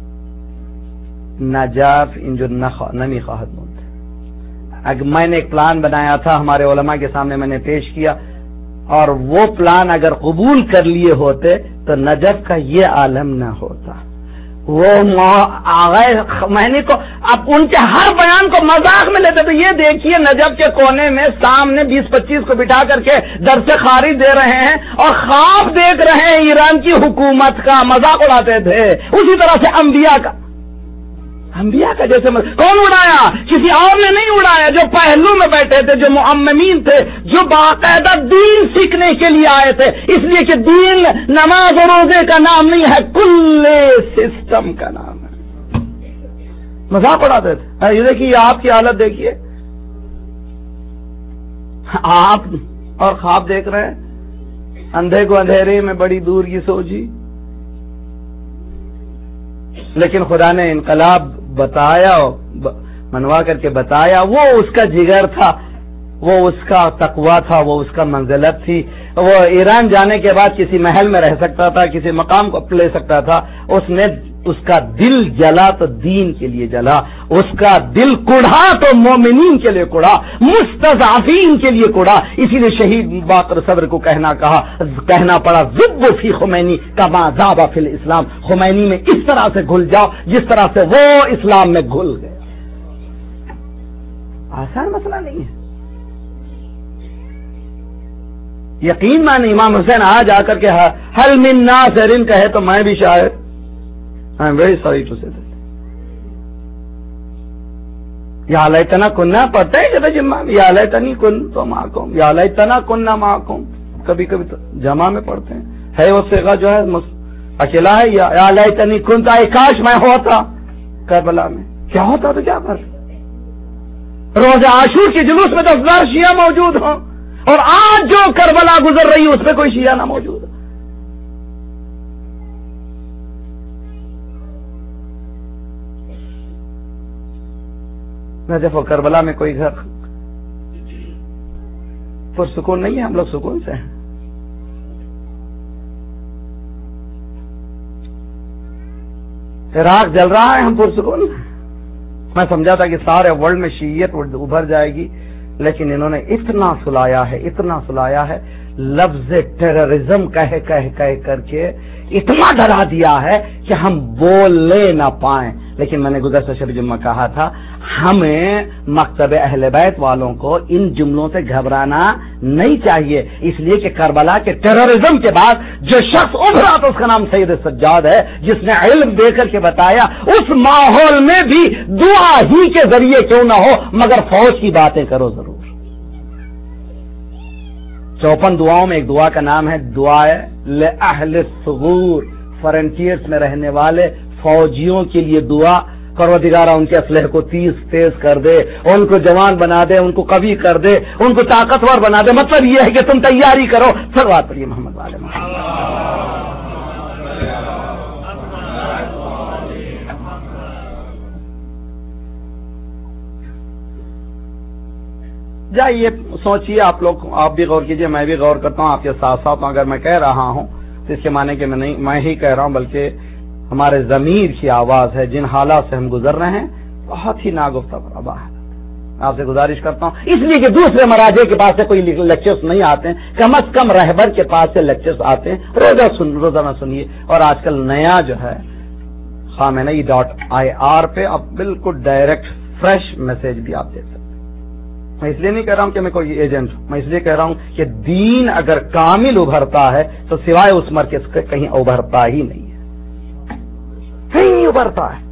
[SPEAKER 1] نجف اینجا نمیخواهد موند. اگر میں نے ایک پلان بنایا تھا ہمارے علماء کے سامنے میں نے پیش کیا اور وہ پلان اگر قبول کر لیے ہوتے تو نجف کا یہ عالم نہ ہوتا. وہ مہینے کو اب ان کے ہر بیان کو مذاق میں لیتے. تو یہ دیکھیے نجف کے کونے میں سامنے بیس پچیس کو بٹھا کر کے درس خارج دے رہے ہیں اور خواب دیکھ رہے ہیں ایران کی حکومت کا، مذاق اڑاتے تھے. اسی طرح سے انبیاء کا انبیاء کا جیسے کون اڑایا؟ کسی اور نے نہیں اڑایا. جو پہلو میں بیٹھے تھے، جو معممین تھے، جو باقاعدہ دین سیکھنے کے لیے آئے تھے. اس لیے کہ دین نماز و روزے کا نام نہیں ہے، کل سسٹم کا نام ہے. مذاق اڑاتے تھے. یہ دیکھیے آپ کی حالت دیکھیے، آپ اور خواب دیکھ رہے ہیں. اندھے کو اندھیرے میں بڑی دور کی سوچی. لیکن خدا نے انقلاب بتایا، منوا کر کے بتایا. وہ اس کا جگر تھا، وہ اس کا تقوی تھا، وہ اس کا منزلت تھی. وہ ایران جانے کے بعد کسی محل میں رہ سکتا تھا، کسی مقام کو لے سکتا تھا. اس نے اس کا دل جلا تو دین کے لیے جلا، اس کا دل کڑھا تو مومنین کے لیے کڑھا، مستضعفین کے لیے کڑھا. اسی لیے شہید باقر صبر کو کہنا کہا کہنا پڑا ذب فی خمینی کما ذاب فی الاسلام. خمینی میں اس طرح سے گھل جاؤ جس طرح سے وہ اسلام میں گھل گئے. آسان مسئلہ نہیں ہے. یقین مانے امام حسین آج آ کر کے حل من ناصرین کہے تو میں بھی شاعر. I am very sorry to say that. یا لیتنا کننا پڑھتے ہیں جب جمعہ میں، یا لیتنی کن تو معکم، یا لیتنا کننا معکم. کبھی کبھی تو جمعہ میں پڑھتے ہیں. ہے وہ صیغہ جو ہے اکیلا ہے، یا لیتنی کن تو کاش میں ہوتا کربلا میں. کیا ہوتا تو کیا فرق؟ روز عاشور کے جلوس میں دس ہزار شیعہ موجود ہوں اور آج جو کربلا گزر رہی ہے اس میں کوئی شیعہ نہ موجود ہے. نجف و کربلا میں کوئی گھر پرسکون نہیں ہے. ہم لوگ سکون سے ہیں. عراق جل رہا ہے، ہم پرسکون ہیں. میں سمجھا تھا کہ سارے ورلڈ میں شیعیت ابھر جائے گی، لیکن انہوں نے اتنا سلایا ہے اتنا سلایا ہے، لفظ ٹیررزم کہہ کہہ کہہ کر کے اتنا ڈرا دیا ہے کہ ہم بولنے نہ پائیں. لیکن میں نے گزشتہ شب جمعہ کہا تھا ہمیں مکتب اہل بیت والوں کو ان جملوں سے گھبرانا نہیں چاہیے. اس لیے کہ کربلا کے ٹیررزم کے بعد جو شخص ابھرا تو اس کا نام سید سجاد ہے، جس نے علم دے کر کے بتایا. اس ماحول میں بھی دعا ہی کے ذریعے کیوں نہ ہو مگر فوج کی باتیں کرو ضرور. چوپن دعاؤں میں ایک دعا کا نام ہے دعائے لأہل الثغور، فرنٹیئرز میں رہنے والے فوجیوں کے لیے دعا. پروردگارہ ان کے اسلحے کو تیز تیز کر دے، ان کو جوان بنا دے، ان کو قوی کر دے، ان کو طاقتور بنا دے. مطلب یہ ہے کہ تم تیاری کرو. صلوات پڑھیے محمد والے محمد. جائیے سوچیے آپ لوگ، آپ بھی غور کیجئے، میں بھی غور کرتا ہوں آپ کے ساتھ ساتھ. اگر میں کہہ رہا ہوں تو اس کے معنی کہ میں نہیں میں ہی کہہ رہا ہوں، بلکہ ہمارے ضمیر کی آواز ہے. جن حالات سے ہم گزر رہے ہیں بہت ہی ناگفتہ پروا ہے. آپ سے گزارش کرتا ہوں اس لیے کہ دوسرے مراجع کے پاس سے کوئی لیکچرز نہیں آتے ہیں، کم از کم رہبر کے پاس سے لیکچرز آتے ہیں. روزہ سن روزانہ سنیے. اور آج کل نیا جو ہے خامنئی ڈاٹ آئی آر پہ آپ بالکل ڈائریکٹ فریش میسج بھی آپ دے سکتے ہیں. میں اس لیے نہیں کہہ رہا ہوں کہ میں کوئی ایجنٹ ہوں، میں اس لیے کہہ رہا ہوں کہ دین اگر کامل ابھرتا ہے تو سوائے اس مرکز کے کہیں ابھرتا ہی نہیں ہے، کہیں نہیں ابھرتا ہے.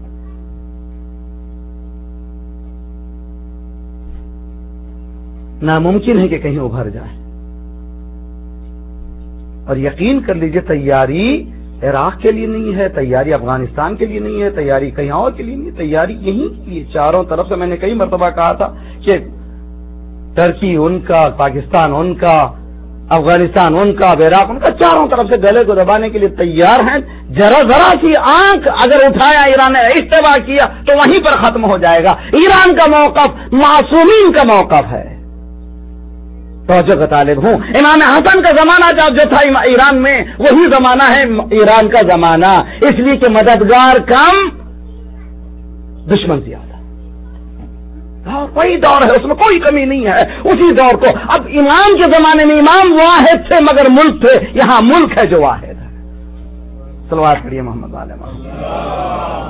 [SPEAKER 1] ناممکن ہے کہ کہیں ابھر جائے. اور یقین کر لیجئے تیاری عراق کے لیے نہیں ہے، تیاری افغانستان کے لیے نہیں ہے، تیاری کہیں اور کے لیے نہیں ہے، تیاری یہیں کے لیے. چاروں طرف سے میں نے کئی مرتبہ کہا تھا کہ ترکی ان کا، پاکستان ان کا، افغانستان ان کا، عراق ان کا، چاروں طرف سے گلے کو دبانے کے لیے تیار ہیں. ذرا ذرا سی آنکھ اگر اٹھایا ایران نے، اشتباہ کیا تو وہیں پر ختم ہو جائے گا. ایران کا موقف معصومین کا موقف ہے. توجہ کا طالب ہوں. امام حسن کا زمانہ جو تھا ایران میں وہی زمانہ ہے ایران کا زمانہ، اس لیے کہ مددگار کم دشمن زیادہ. وہی دور ہے، اس میں کوئی کمی نہیں ہے. اسی دور کو اب امام کے زمانے میں امام واحد تھے مگر ملک تھے، یہاں ملک ہے جو واحد ہے. صلوات پڑھیے محمد علیہ محمد.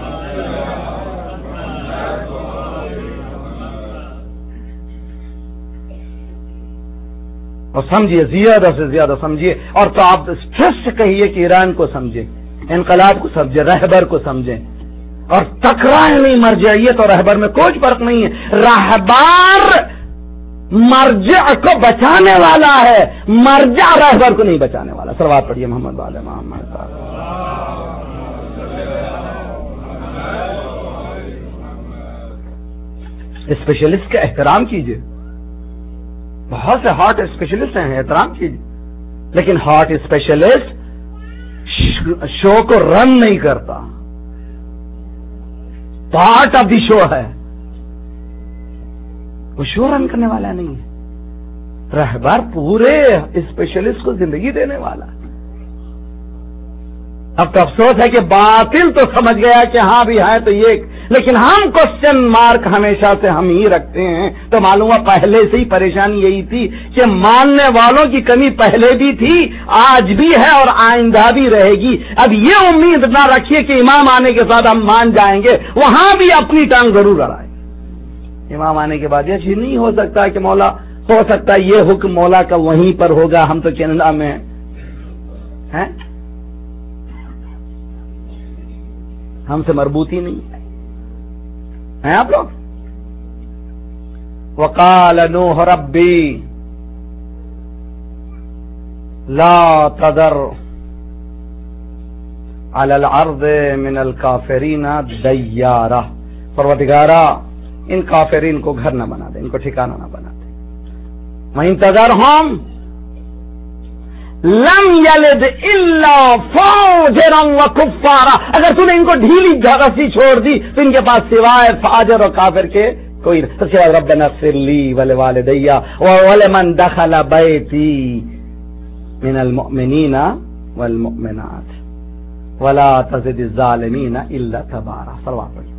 [SPEAKER 1] اور سمجھیے، زیادہ سے زیادہ سمجھیے، اور تو آپ اسٹریس سے کہیے کہ ایران کو سمجھیں، انقلاب کو سمجھیں، رہبر کو سمجھیں، اور ٹکرائے نہیں مرجعیت اور رہبر میں کوئی فرق نہیں ہے. رہبر مرجع کو بچانے والا ہے، مرجع رہبر کو نہیں بچانے والا. صلوات پڑھیے محمد علیہ محمد. اسپیشلسٹ کا احترام کیجیے. بہت سے ہارٹ اسپیشلسٹ ہیں، احترام کیجیے، لیکن ہارٹ اسپیشلسٹ شو کو رن نہیں کرتا، پارٹ آف دی شو ہے، وہ شو رن کرنے والا نہیں ہے. رہبر پورے اسپیشلسٹ کو زندگی دینے والا. اب تو افسوس ہے کہ باطل تو سمجھ گیا کہ ہاں بھی ہے تو یہ، لیکن ہم کوشچن مارک ہمیشہ سے ہم ہی رکھتے ہیں. تو معلوم ہے پہلے سے ہی پریشانی یہی تھی کہ ماننے والوں کی کمی پہلے بھی تھی، آج بھی ہے اور آئندہ بھی رہے گی. اب یہ امید نہ رکھیے کہ امام آنے کے ساتھ ہم مان جائیں گے، وہاں بھی اپنی ٹانگ ضرور اڑائیں. امام آنے کے بعد یہ نہیں ہو سکتا کہ مولا، ہو سکتا ہے یہ حکم مولا کا وہیں پر ہوگا، ہم تو کینیڈا میں ہیں، ہم سے مربوط ہی نہیں ہیں آپ لوگ. وقال نوح ربی لا تذر علی الارض من الکافرین دیارہ. پروردگارا ان کافرین کو گھر نہ بنا دے، ان کو ٹھکانہ نہ بنا دے. وَإِن تَذَرْهُمْ لم یلد الا فاجرا وکفارا. اگر تم نے ان کو ڈھیلی جھگسی چھوڑ دی تو ان کے پاس سوائے فاجر اور کافر کے کوئی. ربنا اغفر لی ولوالدی ولمن دخل بیتی من المؤمنین والمؤمنات ولا تزد الظالمین الا تبارا. صلوات پڑھیے.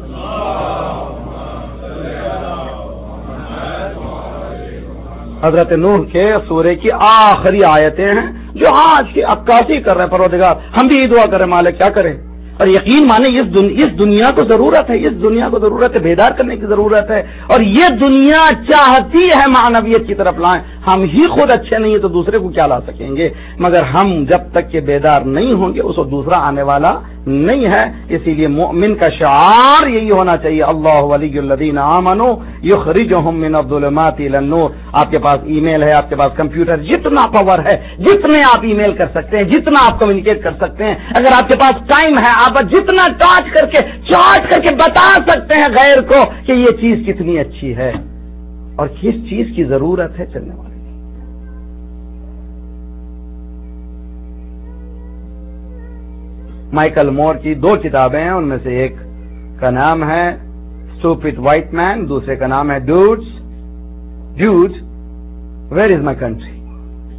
[SPEAKER 1] حضرت نوح کے سورے کی آخری آیتیں ہیں جو آج کی عکاسی کر رہے ہیں. پروردگار ہم بھی دعا کریں مالک کیا کریں، اور یقین مانیں اس دنیا, اس دنیا کو ضرورت ہے، اس دنیا کو ضرورت ہے، بیدار کرنے کی ضرورت ہے. اور یہ دنیا چاہتی ہے معنویت کی طرف لائیں. ہم ہی خود اچھے نہیں ہیں تو دوسرے کو کیا لا سکیں گے؟ مگر ہم جب تک کہ بیدار نہیں ہوں گے اس کو دوسرا آنے والا نہیں ہے. اسی لیے مومن کا شعار یہی ہونا چاہیے، اللہ ولی الذین آمنوا یخرجہم من الظلمات الی النور. آپ کے پاس ای میل ہے، آپ کے پاس کمپیوٹر، جتنا پاور ہے، جتنے آپ ای میل کر سکتے ہیں، جتنا آپ کمیونیکیٹ کر سکتے ہیں، اگر آپ کے پاس ٹائم ہے آپ جتنا ٹاچ کر کے چارٹ کر کے بتا سکتے ہیں غیر کو کہ یہ چیز کتنی اچھی ہے اور کس چیز کی ضرورت ہے چلنے والے. مائیکل مور کی دو کتابیں ہیں، ان میں سے ایک کا نام ہے اسٹوپڈ وائٹ مین، دوسرے کا نام ہے ڈوڈز ڈوڈ ویئر از مائی کنٹری.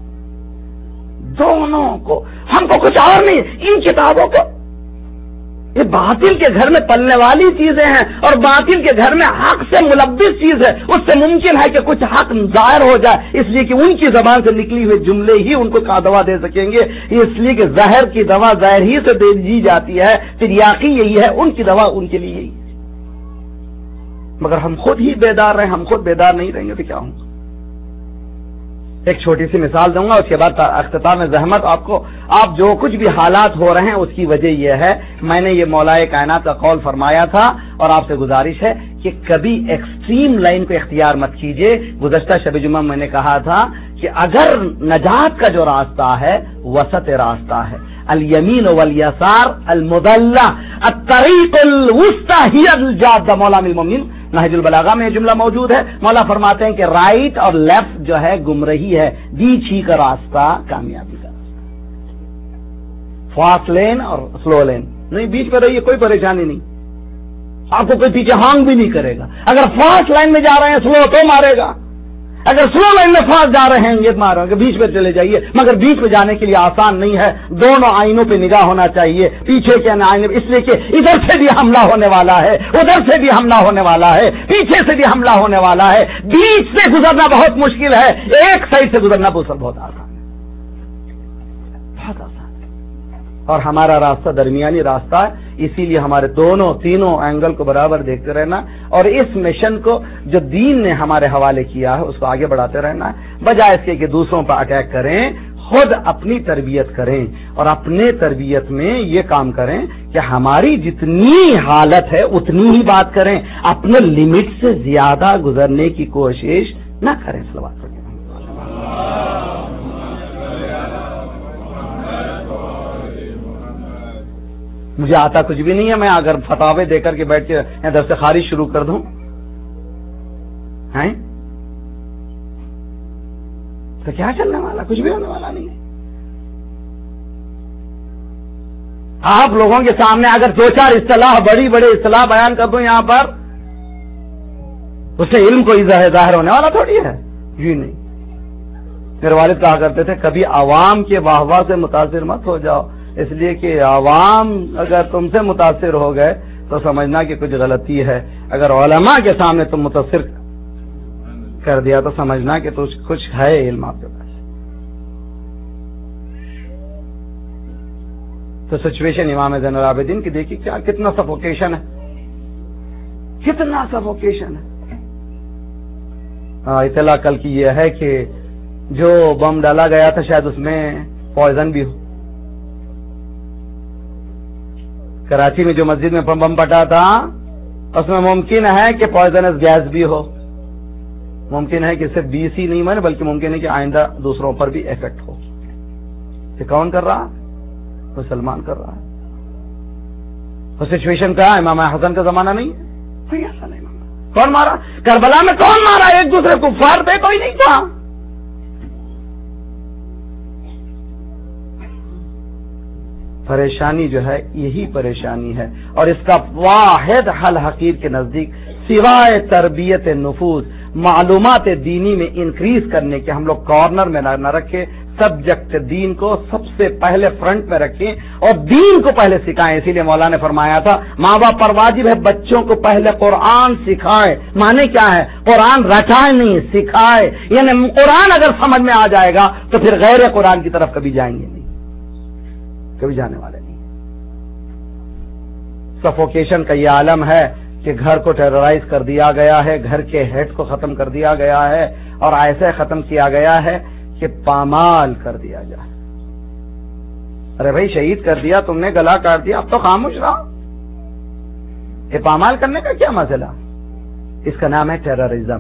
[SPEAKER 1] دونوں کو ہم کو کچھ اور نہیں، ان کتابوں کو یہ باطل کے گھر میں پلنے والی چیزیں ہیں، اور باطل کے گھر میں حق سے ملبس چیز ہے، اس سے ممکن ہے کہ کچھ حق ظاہر ہو جائے، اس لیے کہ ان کی زبان سے نکلی ہوئے جملے ہی ان کو کا دوا دے سکیں گے، اس لیے کہ زہر کی دوا ظاہر ہی سے دے دی جاتی ہے، تریاقی یہی ہے، ان کی دوا ان کے لیے یہی ہے۔ مگر ہم خود ہی بیدار رہیں، ہم خود بیدار نہیں رہیں گے تو کیا ہوں گا؟ ایک چھوٹی سی مثال دوں گا، اس کے بعد اختتام زحمت آپ کو، آپ جو کچھ بھی حالات ہو رہے ہیں اس کی وجہ یہ ہے، میں نے یہ مولا کائنات کا قول فرمایا تھا اور آپ سے گزارش ہے کہ کبھی ایکسٹریم لائن کو اختیار مت کیجیے۔ گزشتہ شب جمعہ میں نے کہا تھا کہ اگر نجات کا جو راستہ ہے وسط راستہ ہے، الیمین والیسار المضلہ الطریق الوسطی ہی الجادہ، مولا المومنین نہج البلاغہ میں یہ جملہ موجود ہے۔ مولا فرماتے ہیں کہ رائٹ اور لیفٹ جو ہے گمراہی ہے، بیچ ہی کا راستہ کامیابی کا راستہ، فاسٹ لین اور سلو لین نہیں، بیچ میں رہیے، کوئی پریشانی نہیں، آپ کو کوئی پیچھے ہانگ بھی نہیں کرے گا۔ اگر فاسٹ لائن میں جا رہے ہیں سلو تو مارے گا، اگر سلو لائن میں فاسٹ جا رہے ہیں یہ مارو گے، بیچ میں چلے جائیے، مگر بیچ میں جانے کے لیے آسان نہیں ہے، دونوں آئینوں پہ نگاہ ہونا چاہیے، پیچھے کے آئینے، اس لیے کہ ادھر سے بھی حملہ ہونے والا ہے، ادھر سے بھی حملہ ہونے والا ہے، پیچھے سے بھی حملہ ہونے والا ہے، بیچ سے گزرنا بہت مشکل ہے، ایک سائڈ سے گزرنا بہت آسان ہے، بہت آسان ہے، اور ہمارا راستہ درمیانی راستہ ہے، اسی لیے ہمارے دونوں تینوں اینگل کو برابر دیکھتے رہنا، اور اس مشن کو جو دین نے ہمارے حوالے کیا ہے اس کو آگے بڑھاتے رہنا ہے، بجائے اس کے کہ دوسروں پر اٹیک کریں، خود اپنی تربیت کریں، اور اپنے تربیت میں یہ کام کریں کہ ہماری جتنی حالت ہے اتنی ہی بات کریں، اپنے لمٹ سے زیادہ گزرنے کی کوشش نہ کریں۔ صلوات پڑھیں۔ مجھے آتا کچھ بھی نہیں ہے، میں اگر فتاوے دے کر کے بیٹھ کے درس خارج شروع کر دوں ہیں تو کیا چلنے والا؟ کچھ بھی ہونے والا نہیں ہے۔ آپ لوگوں کے سامنے اگر دو چار اصطلاح، بڑی بڑی اصطلاح بیان کر دوں یہاں پر، اس سے علم کوئی ظاہر ہونے والا تھوڑی ہے، جی نہیں۔ میرے والد کہا کرتے تھے کبھی عوام کے واہ واہ سے متاثر مت ہو جاؤ، اس لیے کہ عوام اگر تم سے متاثر ہو گئے تو سمجھنا کہ کچھ غلطی ہے، اگر علماء کے سامنے تم متاثر کر دیا تو سمجھنا کہ کچھ ہے علم آپ کے پاس۔ تو سچویشن امام زین العابدین کی دیکھیے، کیا کتنا سفوکیشن ہے، کتنا سفوکیشن ہے۔ اطلاع کل کی یہ ہے کہ جو بم ڈالا گیا تھا شاید اس میں پوائزن بھی ہو، کراچی میں جو مسجد میں بم پٹا تھا اس میں ممکن ہے کہ پوائزنس گیس بھی ہو، ممکن ہے کہ صرف بیس ہی نہیں مانے بلکہ ممکن ہے کہ آئندہ دوسروں پر بھی افیکٹ ہو۔ یہ کون کر رہا؟ مسلمان کر رہا ہے۔ وہ سچویشن کا امام حسن کا زمانہ نہیں ہے، ایسا نہیں مارا۔ کون مارا؟ کربلا میں کون مارا؟ ایک دوسرے کو فار پہ کوئی نہیں تھا۔ پریشانی جو ہے یہی پریشانی ہے، اور اس کا واحد حل حقیر کے نزدیک سوائے تربیت نفوذ، معلومات دینی میں انکریز کرنے کے، ہم لوگ کارنر میں نہ رکھیں، سبجیکٹ دین کو سب سے پہلے فرنٹ میں رکھیں اور دین کو پہلے سکھائیں۔ اسی لیے مولا نے فرمایا تھا ماں باپ پر واجب ہے بچوں کو پہلے قرآن سکھائے۔ معنی کیا ہے؟ قرآن رٹائے نہیں، سکھائے، یعنی قرآن اگر سمجھ میں آ جائے گا تو پھر غیر قرآن کی طرف کبھی جائیں گے نہیں، کبھی جانے والے نہیں۔ سفوکیشن کا یہ عالم ہے کہ گھر کو ٹیررائز کر دیا گیا ہے، گھر کے ہیڈ کو ختم کر دیا گیا ہے، اور ایسے ختم کیا گیا ہے کہ پامال کر دیا جائے۔ ارے بھائی شہید کر دیا تم نے، گلا کاٹ دیا، اب تو خاموش رہو۔ یہ پامال کرنے کا کیا مسئلہ؟ اس کا نام ہے ٹیررزم۔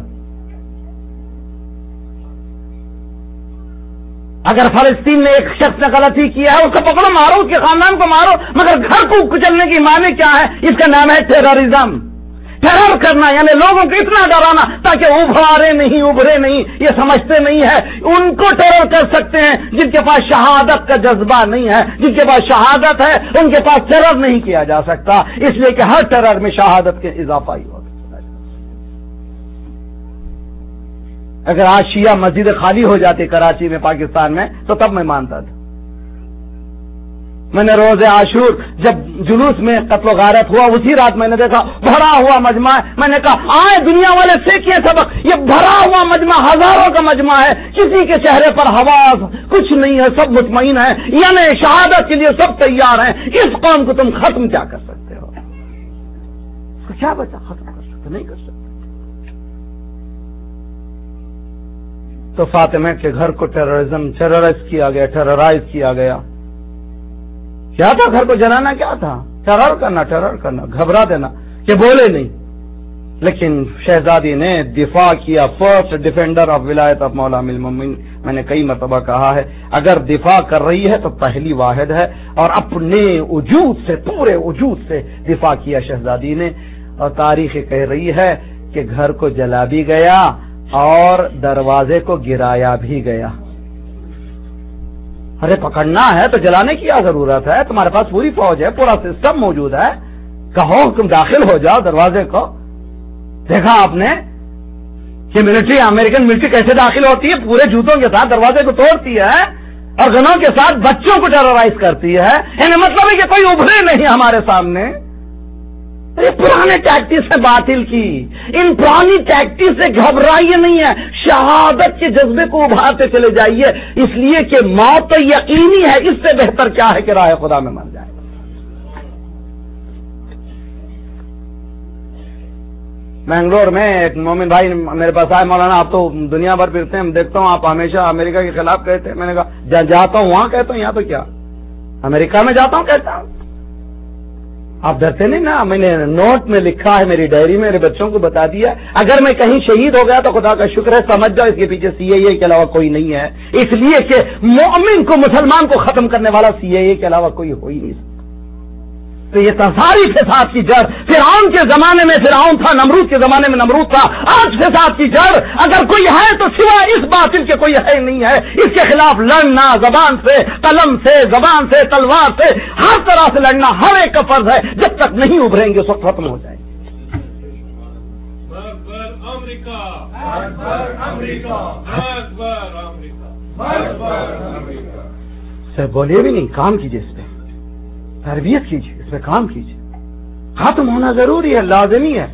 [SPEAKER 1] اگر فلسطین میں ایک شخص نے غلطی کیا ہے اس کو پکڑو، مارو، اس کے خاندان کو مارو، مگر گھر کو کچلنے کی معنی کیا ہے؟ اس کا نام ہے ٹیررزم۔ ٹیرر کرنا یعنی لوگوں کو اتنا ڈرانا تاکہ ابھارے نہیں، ابھرے نہیں، یہ سمجھتے نہیں ہے ان کو ٹیرر کر سکتے ہیں جن کے پاس شہادت کا جذبہ نہیں ہے، جن کے پاس شہادت ہے ان کے پاس ٹیرر نہیں کیا جا سکتا، اس لیے کہ ہر ٹیرر میں شہادت کے اضافہ ہی ہوتا ہے۔ اگر آج شیعہ مسجد خالی ہو جاتی کراچی میں، پاکستان میں، تو تب میں مانتا تھا، میں نے روز عاشور جب جلوس میں قتل و غارت ہوا اسی رات میں نے دیکھا بھرا ہوا مجمع ہے. میں نے کہا آئے دنیا والے سیکھیے سبق. یہ بھرا ہوا مجمع ہزاروں کا مجمع ہے, کسی کے چہرے پر حواس کچھ نہیں ہے, سب مطمئن ہے, یعنی شہادت کے لیے سب تیار ہیں. اس قوم کو تم ختم کیا کر سکتے ہو؟ اس کو کیا بچا ختم کر سکتے؟ نہیں کر سکتے. تو فاطمہ کے گھر کو ٹیررزم ٹیررائز کیا گیا, ٹیررائز کیا گیا. کیا تھا گھر کو جلانا؟ کیا تھا؟ ٹرر کرنا, ٹرر کرنا, گھبرا دینا کہ بولے نہیں. لیکن شہزادی نے دفاع کیا. فرسٹ ڈیفینڈر آف ولایت آف مولا ام المومنین. میں نے کئی مرتبہ کہا ہے اگر دفاع کر رہی ہے تو پہلی واحد ہے, اور اپنے وجود سے پورے وجود سے دفاع کیا شہزادی نے. اور تاریخ کہہ رہی ہے کہ گھر کو جلا بھی گیا اور دروازے کو گرایا بھی گیا. ارے پکڑنا ہے تو جلانے کی کیا ضرورت ہے؟ تمہارے پاس پوری فوج ہے, پورا سسٹم موجود ہے. کہو تم داخل ہو جاؤ دروازے کو. دیکھا آپ نے کہ ملٹری, امریکن ملٹری کیسے داخل ہوتی ہے؟ پورے جوتوں کے ساتھ دروازے کو توڑتی ہے اور گنوں کے ساتھ بچوں کو ٹیررائز کرتی ہے. یعنی مطلب ہے کہ کوئی ابھرے نہیں ہمارے سامنے. یہ پرانے ٹیکٹکس ہے باطل کی. ان پرانی ٹیکٹکس سے گھبرائیے نہیں ہے, شہادت کے جذبے کو ابھارتے چلے جائیے, اس لیے کہ موت تو یقینی ہے. اس سے بہتر کیا ہے کہ راہ خدا میں مر جائے. بنگلور میں ایک مومن بھائی میرے پاس آئے, مولانا آپ تو دنیا بھر پھرتے ہیں, ہم دیکھتا ہوں آپ ہمیشہ امریکہ کے خلاف کہتے ہیں. میں نے کہا جاتا ہوں وہاں کہتا ہوں, یہاں تو کیا امریکہ میں جاتا ہوں کہتا ہوں. آپ ڈرتے نہیں نا. میں نے نوٹ میں لکھا ہے, میری ڈائری میں میرے بچوں کو بتا دیا, اگر میں کہیں شہید ہو گیا تو خدا کا شکر ہے, سمجھ جاؤ اس کے پیچھے سی اے اے کے علاوہ کوئی نہیں ہے. اس لیے کہ مومن کو, مسلمان کو ختم کرنے والا سی اے اے کے علاوہ کوئی ہو ہی نہیں سکتا. تو یہ ساری فساد کی جڑ فرعون کے زمانے میں فرعون تھا, نمرود کے زمانے میں نمرود تھا. آج فساد کی جڑ اگر کوئی ہے تو سوائے اس باطل کے کوئی ہے نہیں ہے. اس کے خلاف لڑنا زبان سے, قلم سے, زبان سے, تلوار سے, ہر طرح سے لڑنا ہر ایک کا فرض ہے. جب تک نہیں ابھریں گے اس وقت ختم ہو جائیں گے. سر بولیے بھی نہیں, کام کیجیے, اس پہ تربیت کیجیے, اس پہ کام کیجیے. ختم ہونا ضروری ہے, لازمی ہے.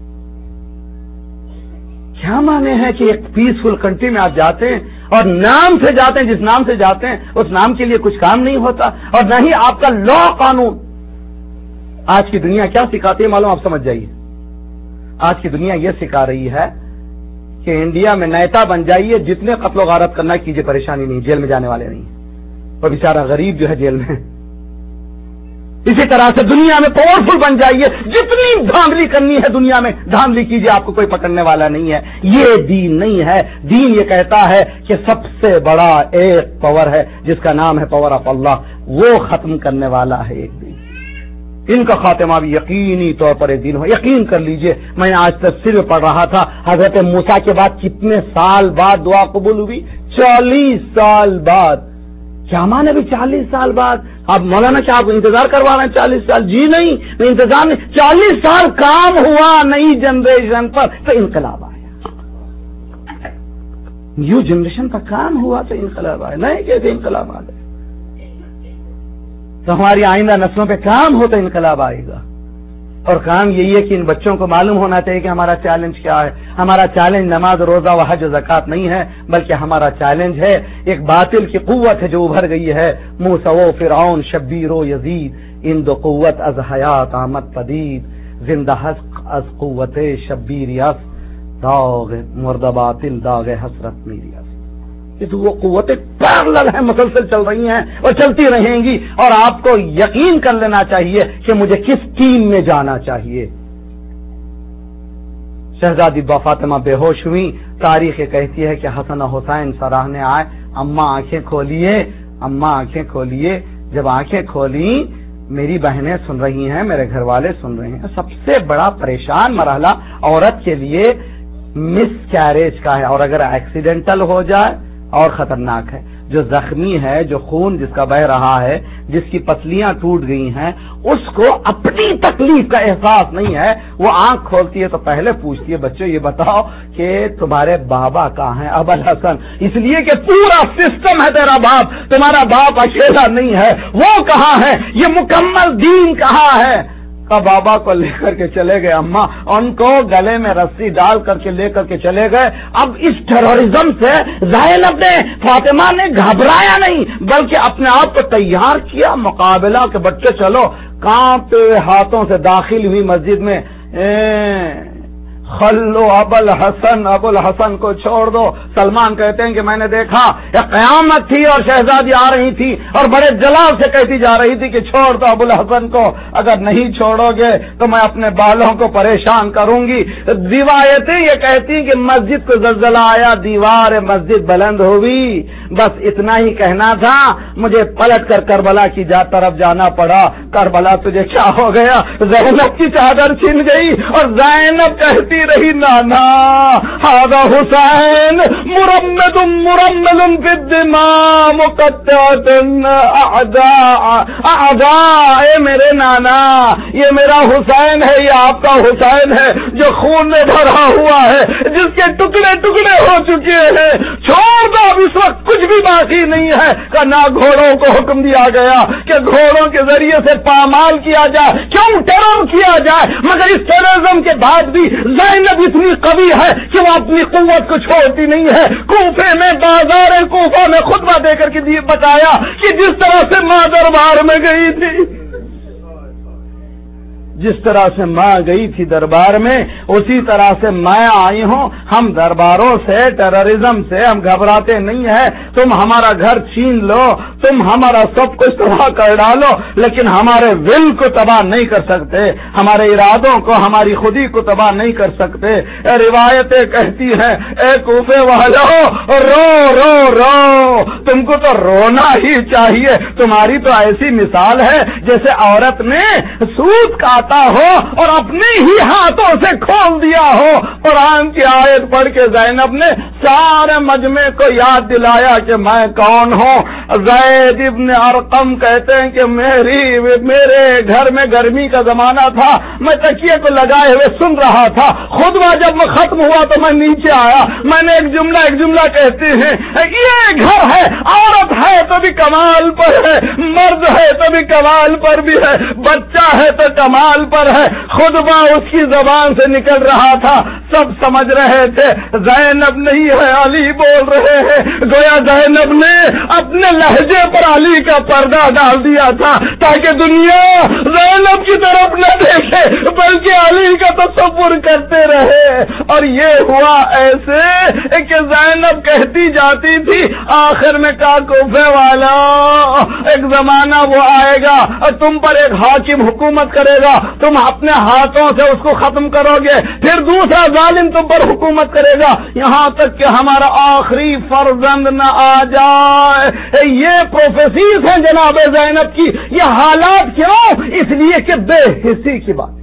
[SPEAKER 1] کیا معنی ہے کہ ایک پیسفل کنٹری میں آپ جاتے ہیں اور نام سے جاتے ہیں, جس نام سے جاتے ہیں اس نام کے لیے کچھ کام نہیں ہوتا, اور نہ ہی آپ کا لا قانون. آج کی دنیا کیا سکھاتی ہے معلوم, آپ سمجھ جائیے. آج کی دنیا یہ سکھا رہی ہے کہ انڈیا میں نیتا بن جائیے, جتنے قتل و غارت کرنا کیجیے, پریشانی نہیں, جیل میں جانے والے نہیں. اور بیچارہ غریب جو ہے جیل میں. اسی طرح سے دنیا میں پاورفل بن جائیے, جتنی دھاندلی کرنی ہے دنیا میں دھاندلی کیجیے, آپ کو کوئی پکڑنے والا نہیں ہے. یہ دین نہیں ہے. دین یہ کہتا ہے کہ سب سے بڑا ایک پاور ہے جس کا نام ہے پاور آف اللہ, وہ ختم کرنے والا ہے ایک دن. ان کا خاتمہ بھی یقینی طور پر ایک دن ہو, یقین کر لیجئے. میں آج تفسیر میں پڑھ رہا تھا, حضرت موسیٰ کے بعد کتنے سال بعد دعا قبول ہوئی؟ چالیس سال بعد. کیا مانے بھی چالیس سال بعد؟ آپ مولانا کیا آپ انتظار کروا رہے ہیں چالیس سال؟ جی نہیں, میں انتظار نہیں. چالیس سال کام ہوا نئی جنریشن پر تو انقلاب آیا. نیو جنریشن کا کام ہوا تو انقلاب آیا, نہیں کہتے انقلاب آ گئے. تو ہماری آئندہ نسلوں پہ کام ہو تو انقلاب آئے گا. اور کام یہی ہے کہ ان بچوں کو معلوم ہونا چاہیے کہ ہمارا چیلنج کیا ہے. ہمارا چیلنج نماز, روزہ و حج و زکات نہیں ہے, بلکہ ہمارا چیلنج ہے ایک باطل کی قوت ہے جو ابھر گئی ہے. موسیٰ و فرعون, شبیر و یزید, ان دو قوت از حیات آمد پدید, زندہ حق از قوت شبیر یس, داغ مرد باطل داغ حسرت میری یس. تو وہ قوتیں پیرلل ہیں, مسلسل چل رہی ہیں اور چلتی رہیں گی, اور آپ کو یقین کر لینا چاہیے کہ مجھے کس ٹیم میں جانا چاہیے. شہزادی با فاطمہ بے ہوش ہوئی. تاریخ کہتی ہے کہ حسن و حسین سراہنے آئے, اماں آنکھیں کھولیے, اماں آنکھیں کھولیے. جب آنکھیں کھولی, میری بہنیں سن رہی ہیں, میرے گھر والے سن رہے ہیں. سب سے بڑا پریشان مرحلہ عورت کے لیے مس کیریج کا ہے, اور اگر ایکسیڈنٹل ہو جائے اور خطرناک ہے. جو زخمی ہے, جو خون جس کا بہ رہا ہے, جس کی پسلیاں ٹوٹ گئی ہیں, اس کو اپنی تکلیف کا احساس نہیں ہے. وہ آنکھ کھولتی ہے تو پہلے پوچھتی ہے بچوں یہ بتاؤ کہ تمہارے بابا کہاں ہیں ابو الحسن, اس لیے کہ پورا سسٹم ہے تیرا باپ, تمہارا باپ اکیلا نہیں ہے, وہ کہاں ہے, یہ مکمل دین کہاں ہے. کا بابا کو لے کر کے چلے گئے اماں, ان کو گلے میں رسی ڈال کر کے لے کر کے چلے گئے. اب اس ٹیررزم سے زینب نے, فاطمہ نے گھبرایا نہیں بلکہ اپنے آپ کو تیار کیا مقابلہ کے بچے چلو. کانپتے ہاتھوں سے داخل ہوئی مسجد میں, خلو ابو الحسن, ابو الحسن کو چھوڑ دو. سلمان کہتے ہیں کہ میں نے دیکھا یہ قیامت تھی اور شہزادی آ رہی تھی اور بڑے جلال سے کہتی جا رہی تھی کہ چھوڑ دو ابو الحسن کو, اگر نہیں چھوڑو گے تو میں اپنے بالوں کو پریشان کروں گی. روایتیں یہ کہتی کہ مسجد کو زلزلہ آیا, دیوار مسجد بلند ہوئی, بس اتنا ہی کہنا تھا. مجھے پلٹ کر کربلا کی جا طرف جانا پڑا. کربلا تجھے کیا ہو گیا؟ زینب کی چادر چھن گئی اور زینب کہتی رہی نانا هذا حسین مرمد مرمل فی الدماء مقطعۃ اعداء اعداء. اے میرے نانا یہ میرا حسین ہے, یہ آپ کا حسین ہے جو خون میں بھرا ہوا ہے, جس کے ٹکڑے ٹکڑے ہو چکے ہیں. چھوڑ دو, اب اس وقت کچھ بھی باقی نہیں ہے. نہ گھوڑوں کو حکم دیا گیا کہ گھوڑوں کے ذریعے سے پامال کیا جائے, کیوں ٹرور کیا جائے, مگر اس ٹیررزم کے بعد بھی زینب اتنی قوی ہے کہ وہ اپنی قوت کو چھوڑتی نہیں ہے. کوفے میں, بازار کوفہ میں خطبہ دے کر کے بتایا کہ جس طرح سے ماں دربار میں گئی تھی, جس طرح سے ماں گئی تھی دربار میں, اسی طرح سے میں آئی ہوں. ہم درباروں سے, ٹیررزم سے ہم گھبراتے نہیں ہیں. تم ہمارا گھر چھین لو, تم ہمارا سب کچھ تباہ کر ڈالو, لیکن ہمارے ول کو تباہ نہیں کر سکتے, ہمارے ارادوں کو, ہماری خودی کو تباہ نہیں کر سکتے. روایتیں کہتی ہیں اے کوفے والو رو رو رو, تم کو تو رونا ہی چاہیے. تمہاری تو ایسی مثال ہے جیسے عورت نے سوت کا ہو اور اپنے ہی ہاتھوں سے کھول دیا ہو. قرآن کی آیت پڑھ کے زینب نے سارے مجمع کو یاد دلایا کہ میں کون ہوں. زید ابن ارقم کہتے ہیں کہ میری میرے گھر میں گرمی کا زمانہ تھا, میں تکیے کو لگائے ہوئے سن رہا تھا. خطبہ جب میں ختم ہوا تو میں نیچے آیا, میں نے ایک جملہ ایک جملہ کہتے ہیں یہ گھر ہے, عورت ہے تو بھی کمال پر ہے, مرد ہے تو بھی کمال پر بھی ہے, بچہ ہے تو کمال پر ہے. خطبہ اس کی زبان سے نکل رہا تھا, سب سمجھ رہے تھے زینب نہیں ہے علی بول رہے ہیں. گویا زینب نے اپنے لہجے پر علی کا پردہ ڈال دیا تھا تاکہ دنیا زینب کی طرف نہ دیکھے بلکہ علی کا تصور کرتے رہے. اور یہ ہوا ایسے کہ زینب کہتی جاتی تھی آخر میں کا کوفے والا, ایک زمانہ وہ آئے گا تم پر ایک حاکم حکومت کرے گا, تم اپنے ہاتھوں سے اس کو ختم کرو گے, پھر دوسرا ظالم تم پر حکومت کرے گا, یہاں تک کہ ہمارا آخری فرزند نہ آ جائے. یہ پروفیسیز ہیں جناب زینب کی. یہ حالات کیوں؟ اس لیے کہ بے حسی کی بات.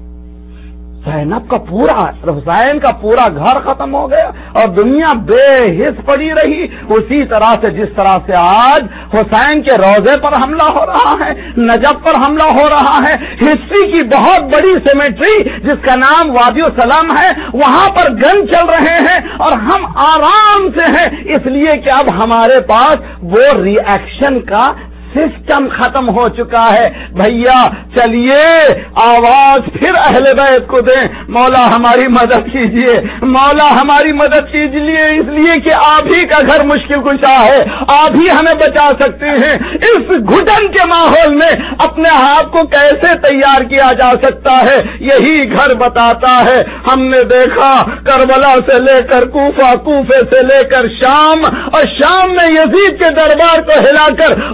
[SPEAKER 1] زینب کا پورا, حسین کا پورا گھر ختم ہو گیا اور دنیا بے حس پڑی رہی. اسی طرح سے جس طرح سے آج حسین کے روضے پر حملہ ہو رہا ہے, نجف پر حملہ ہو رہا ہے, ہسٹری کی بہت بڑی سیمیٹری جس کا نام وادی السلام ہے, وہاں پر گن چل رہے ہیں اور ہم آرام سے ہیں, اس لیے کہ اب ہمارے پاس وہ ری ایکشن کا سسٹم ختم ہو چکا ہے. بھیا چلیے آواز پھر اہل بیت کو دیں, مولا ہماری مدد کیجیے, مولا ہماری مدد کیجیے, اس لیے کہ آپ ہی کا گھر مشکل کشا ہے, آپ ہی ہمیں بچا سکتے ہیں. اس گھٹن کے ماحول میں اپنے آپ کو کیسے تیار کیا جا سکتا ہے, یہی گھر بتاتا ہے. ہم نے دیکھا کربلا سے لے کر کوفہ, کوفے سے لے کر شام, اور شام میں یزید کے دربار کو ہلا کر واپس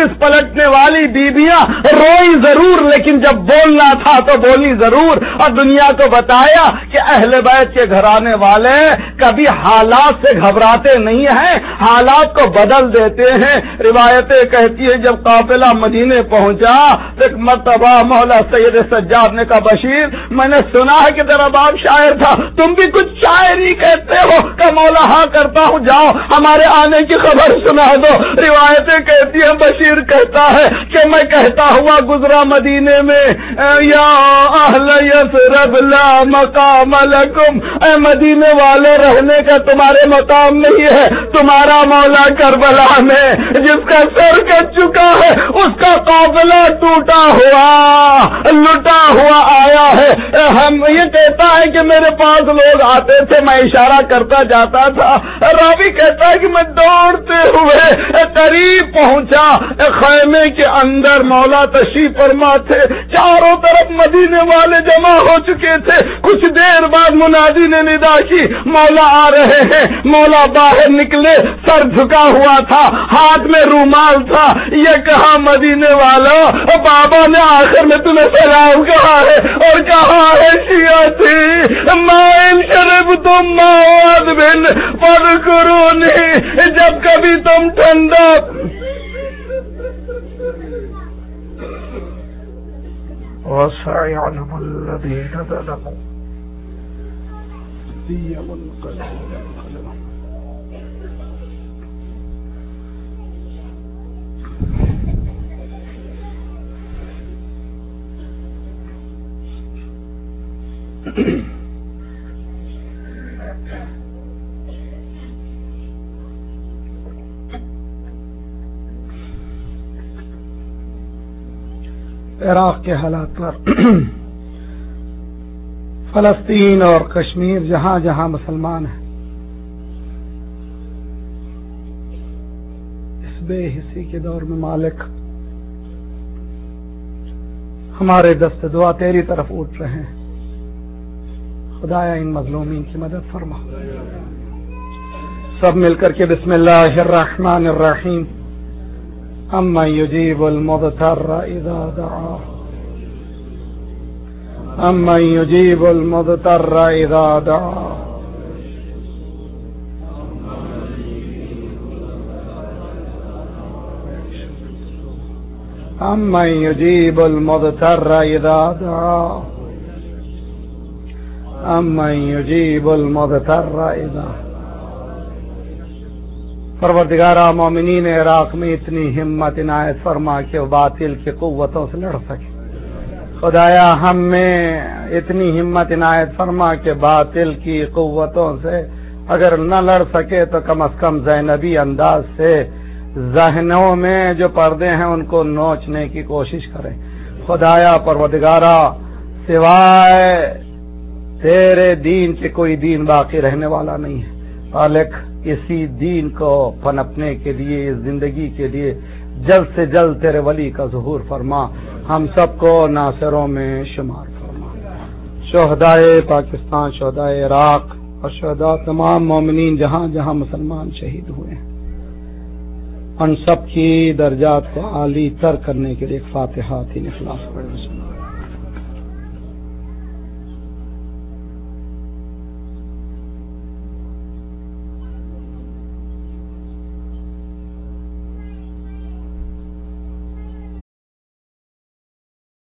[SPEAKER 1] واپس پلٹنے والی بیویاں روئی ضرور لیکن جب بولنا تھا تو بولی ضرور، اور دنیا کو بتایا کہ اہل بیت کے گھرانے والے کبھی حالات سے گھبراتے نہیں ہیں، حالات کو بدل دیتے ہیں۔ روایتیں کہتی ہیں جب قافلہ مدینے پہنچا تو ایک مرتبہ مولا سید سجاد نے کہا بشیر میں نے سنا ہے کہ تیرا باپ شاعر تھا، تم بھی کچھ شاعری کہتے ہو؟ کہ مولا ہاں کرتا ہوں، جاؤ ہمارے آنے کی خبر سنا دو۔ روایتیں کہتی ہیں بشیر کہتا ہے کہ میں کہتا ہوا گزرا مدینے میں، یا اہل یثرب لا مقام لکم، اے مدینے والے رہنے کا تمہارے مقام نہیں ہے، تمہارا مولا کربلا میں جس کا سر کٹ چکا ہے اس کا قافلہ ٹوٹا ہوا لٹا ہوا آیا ہے۔ ہم یہ کہتا ہے کہ میرے پاس لوگ آتے تھے، میں اشارہ کرتا جاتا تھا، راوی کہتا ہے کہ میں دوڑتے ہوئے قریب پہنچا، خیمے کے اندر مولا تشریف فرما تھے، چاروں طرف مدینے والے جمع ہو چکے تھے۔ کچھ دیر بعد منادی نے ندا کی مولا آ رہے ہیں، مولا باہر نکلے، سر جھکا ہوا تھا، ہاتھ میں رومال تھا، یہ کہا مدینے والوں بابا نے آخر میں تمہیں سلام کہا ہے اور کہا ہے شیعتی مائن شرب تم مواد بن فذکرونی، جب کبھی تم ٹھنڈا وَسَيَعْلَمُ الَّذِينَ ظَلَمُوا أَيَّ مُنقَلَبٍ يَنقَلِبُونَ۔ عراق کے حالات پر فلسطین اور کشمیر جہاں جہاں مسلمان ہیں اس بے حسی کے دور میں مالک ہمارے دست دعا تیری طرف اٹھ رہے ہیں، خدایا ان مظلومین کی مدد فرما۔ سب مل کر کے بسم اللہ الرحمن الرحیم۔ امن یجیب المضطر اذا دعاه، امن یجیب المضطر اذا دعاه، امن یجیب المضطر اذا دعاه، امن یجیب المضطر اذا۔ پروردگارہ مومنین عراق میں اتنی ہمت عنایت فرما کہ وہ باطل کی قوتوں سے لڑ سکے، خدایا ہم میں اتنی ہمت عنایت فرما کہ باطل کی قوتوں سے اگر نہ لڑ سکے تو کم از کم زینبی انداز سے ذہنوں میں جو پردے ہیں ان کو نوچنے کی کوشش کریں۔ خدایا پروردگارہ سوائے تیرے دین کے کوئی دین باقی رہنے والا نہیں ہے، خالق اسی دین کو پنپنے کے لیے، اس زندگی کے لیے جلد سے جلد تیرے ولی کا ظہور فرما، ہم سب کو ناصروں میں شمار فرما۔ شہدائے پاکستان، شہدائے عراق اور شہداء تمام مومنین جہاں جہاں مسلمان شہید ہوئے ہیں ان سب کی درجات کو عالی تر کرنے کے لیے ایک فاتحہ تین اخلاص پڑھ۔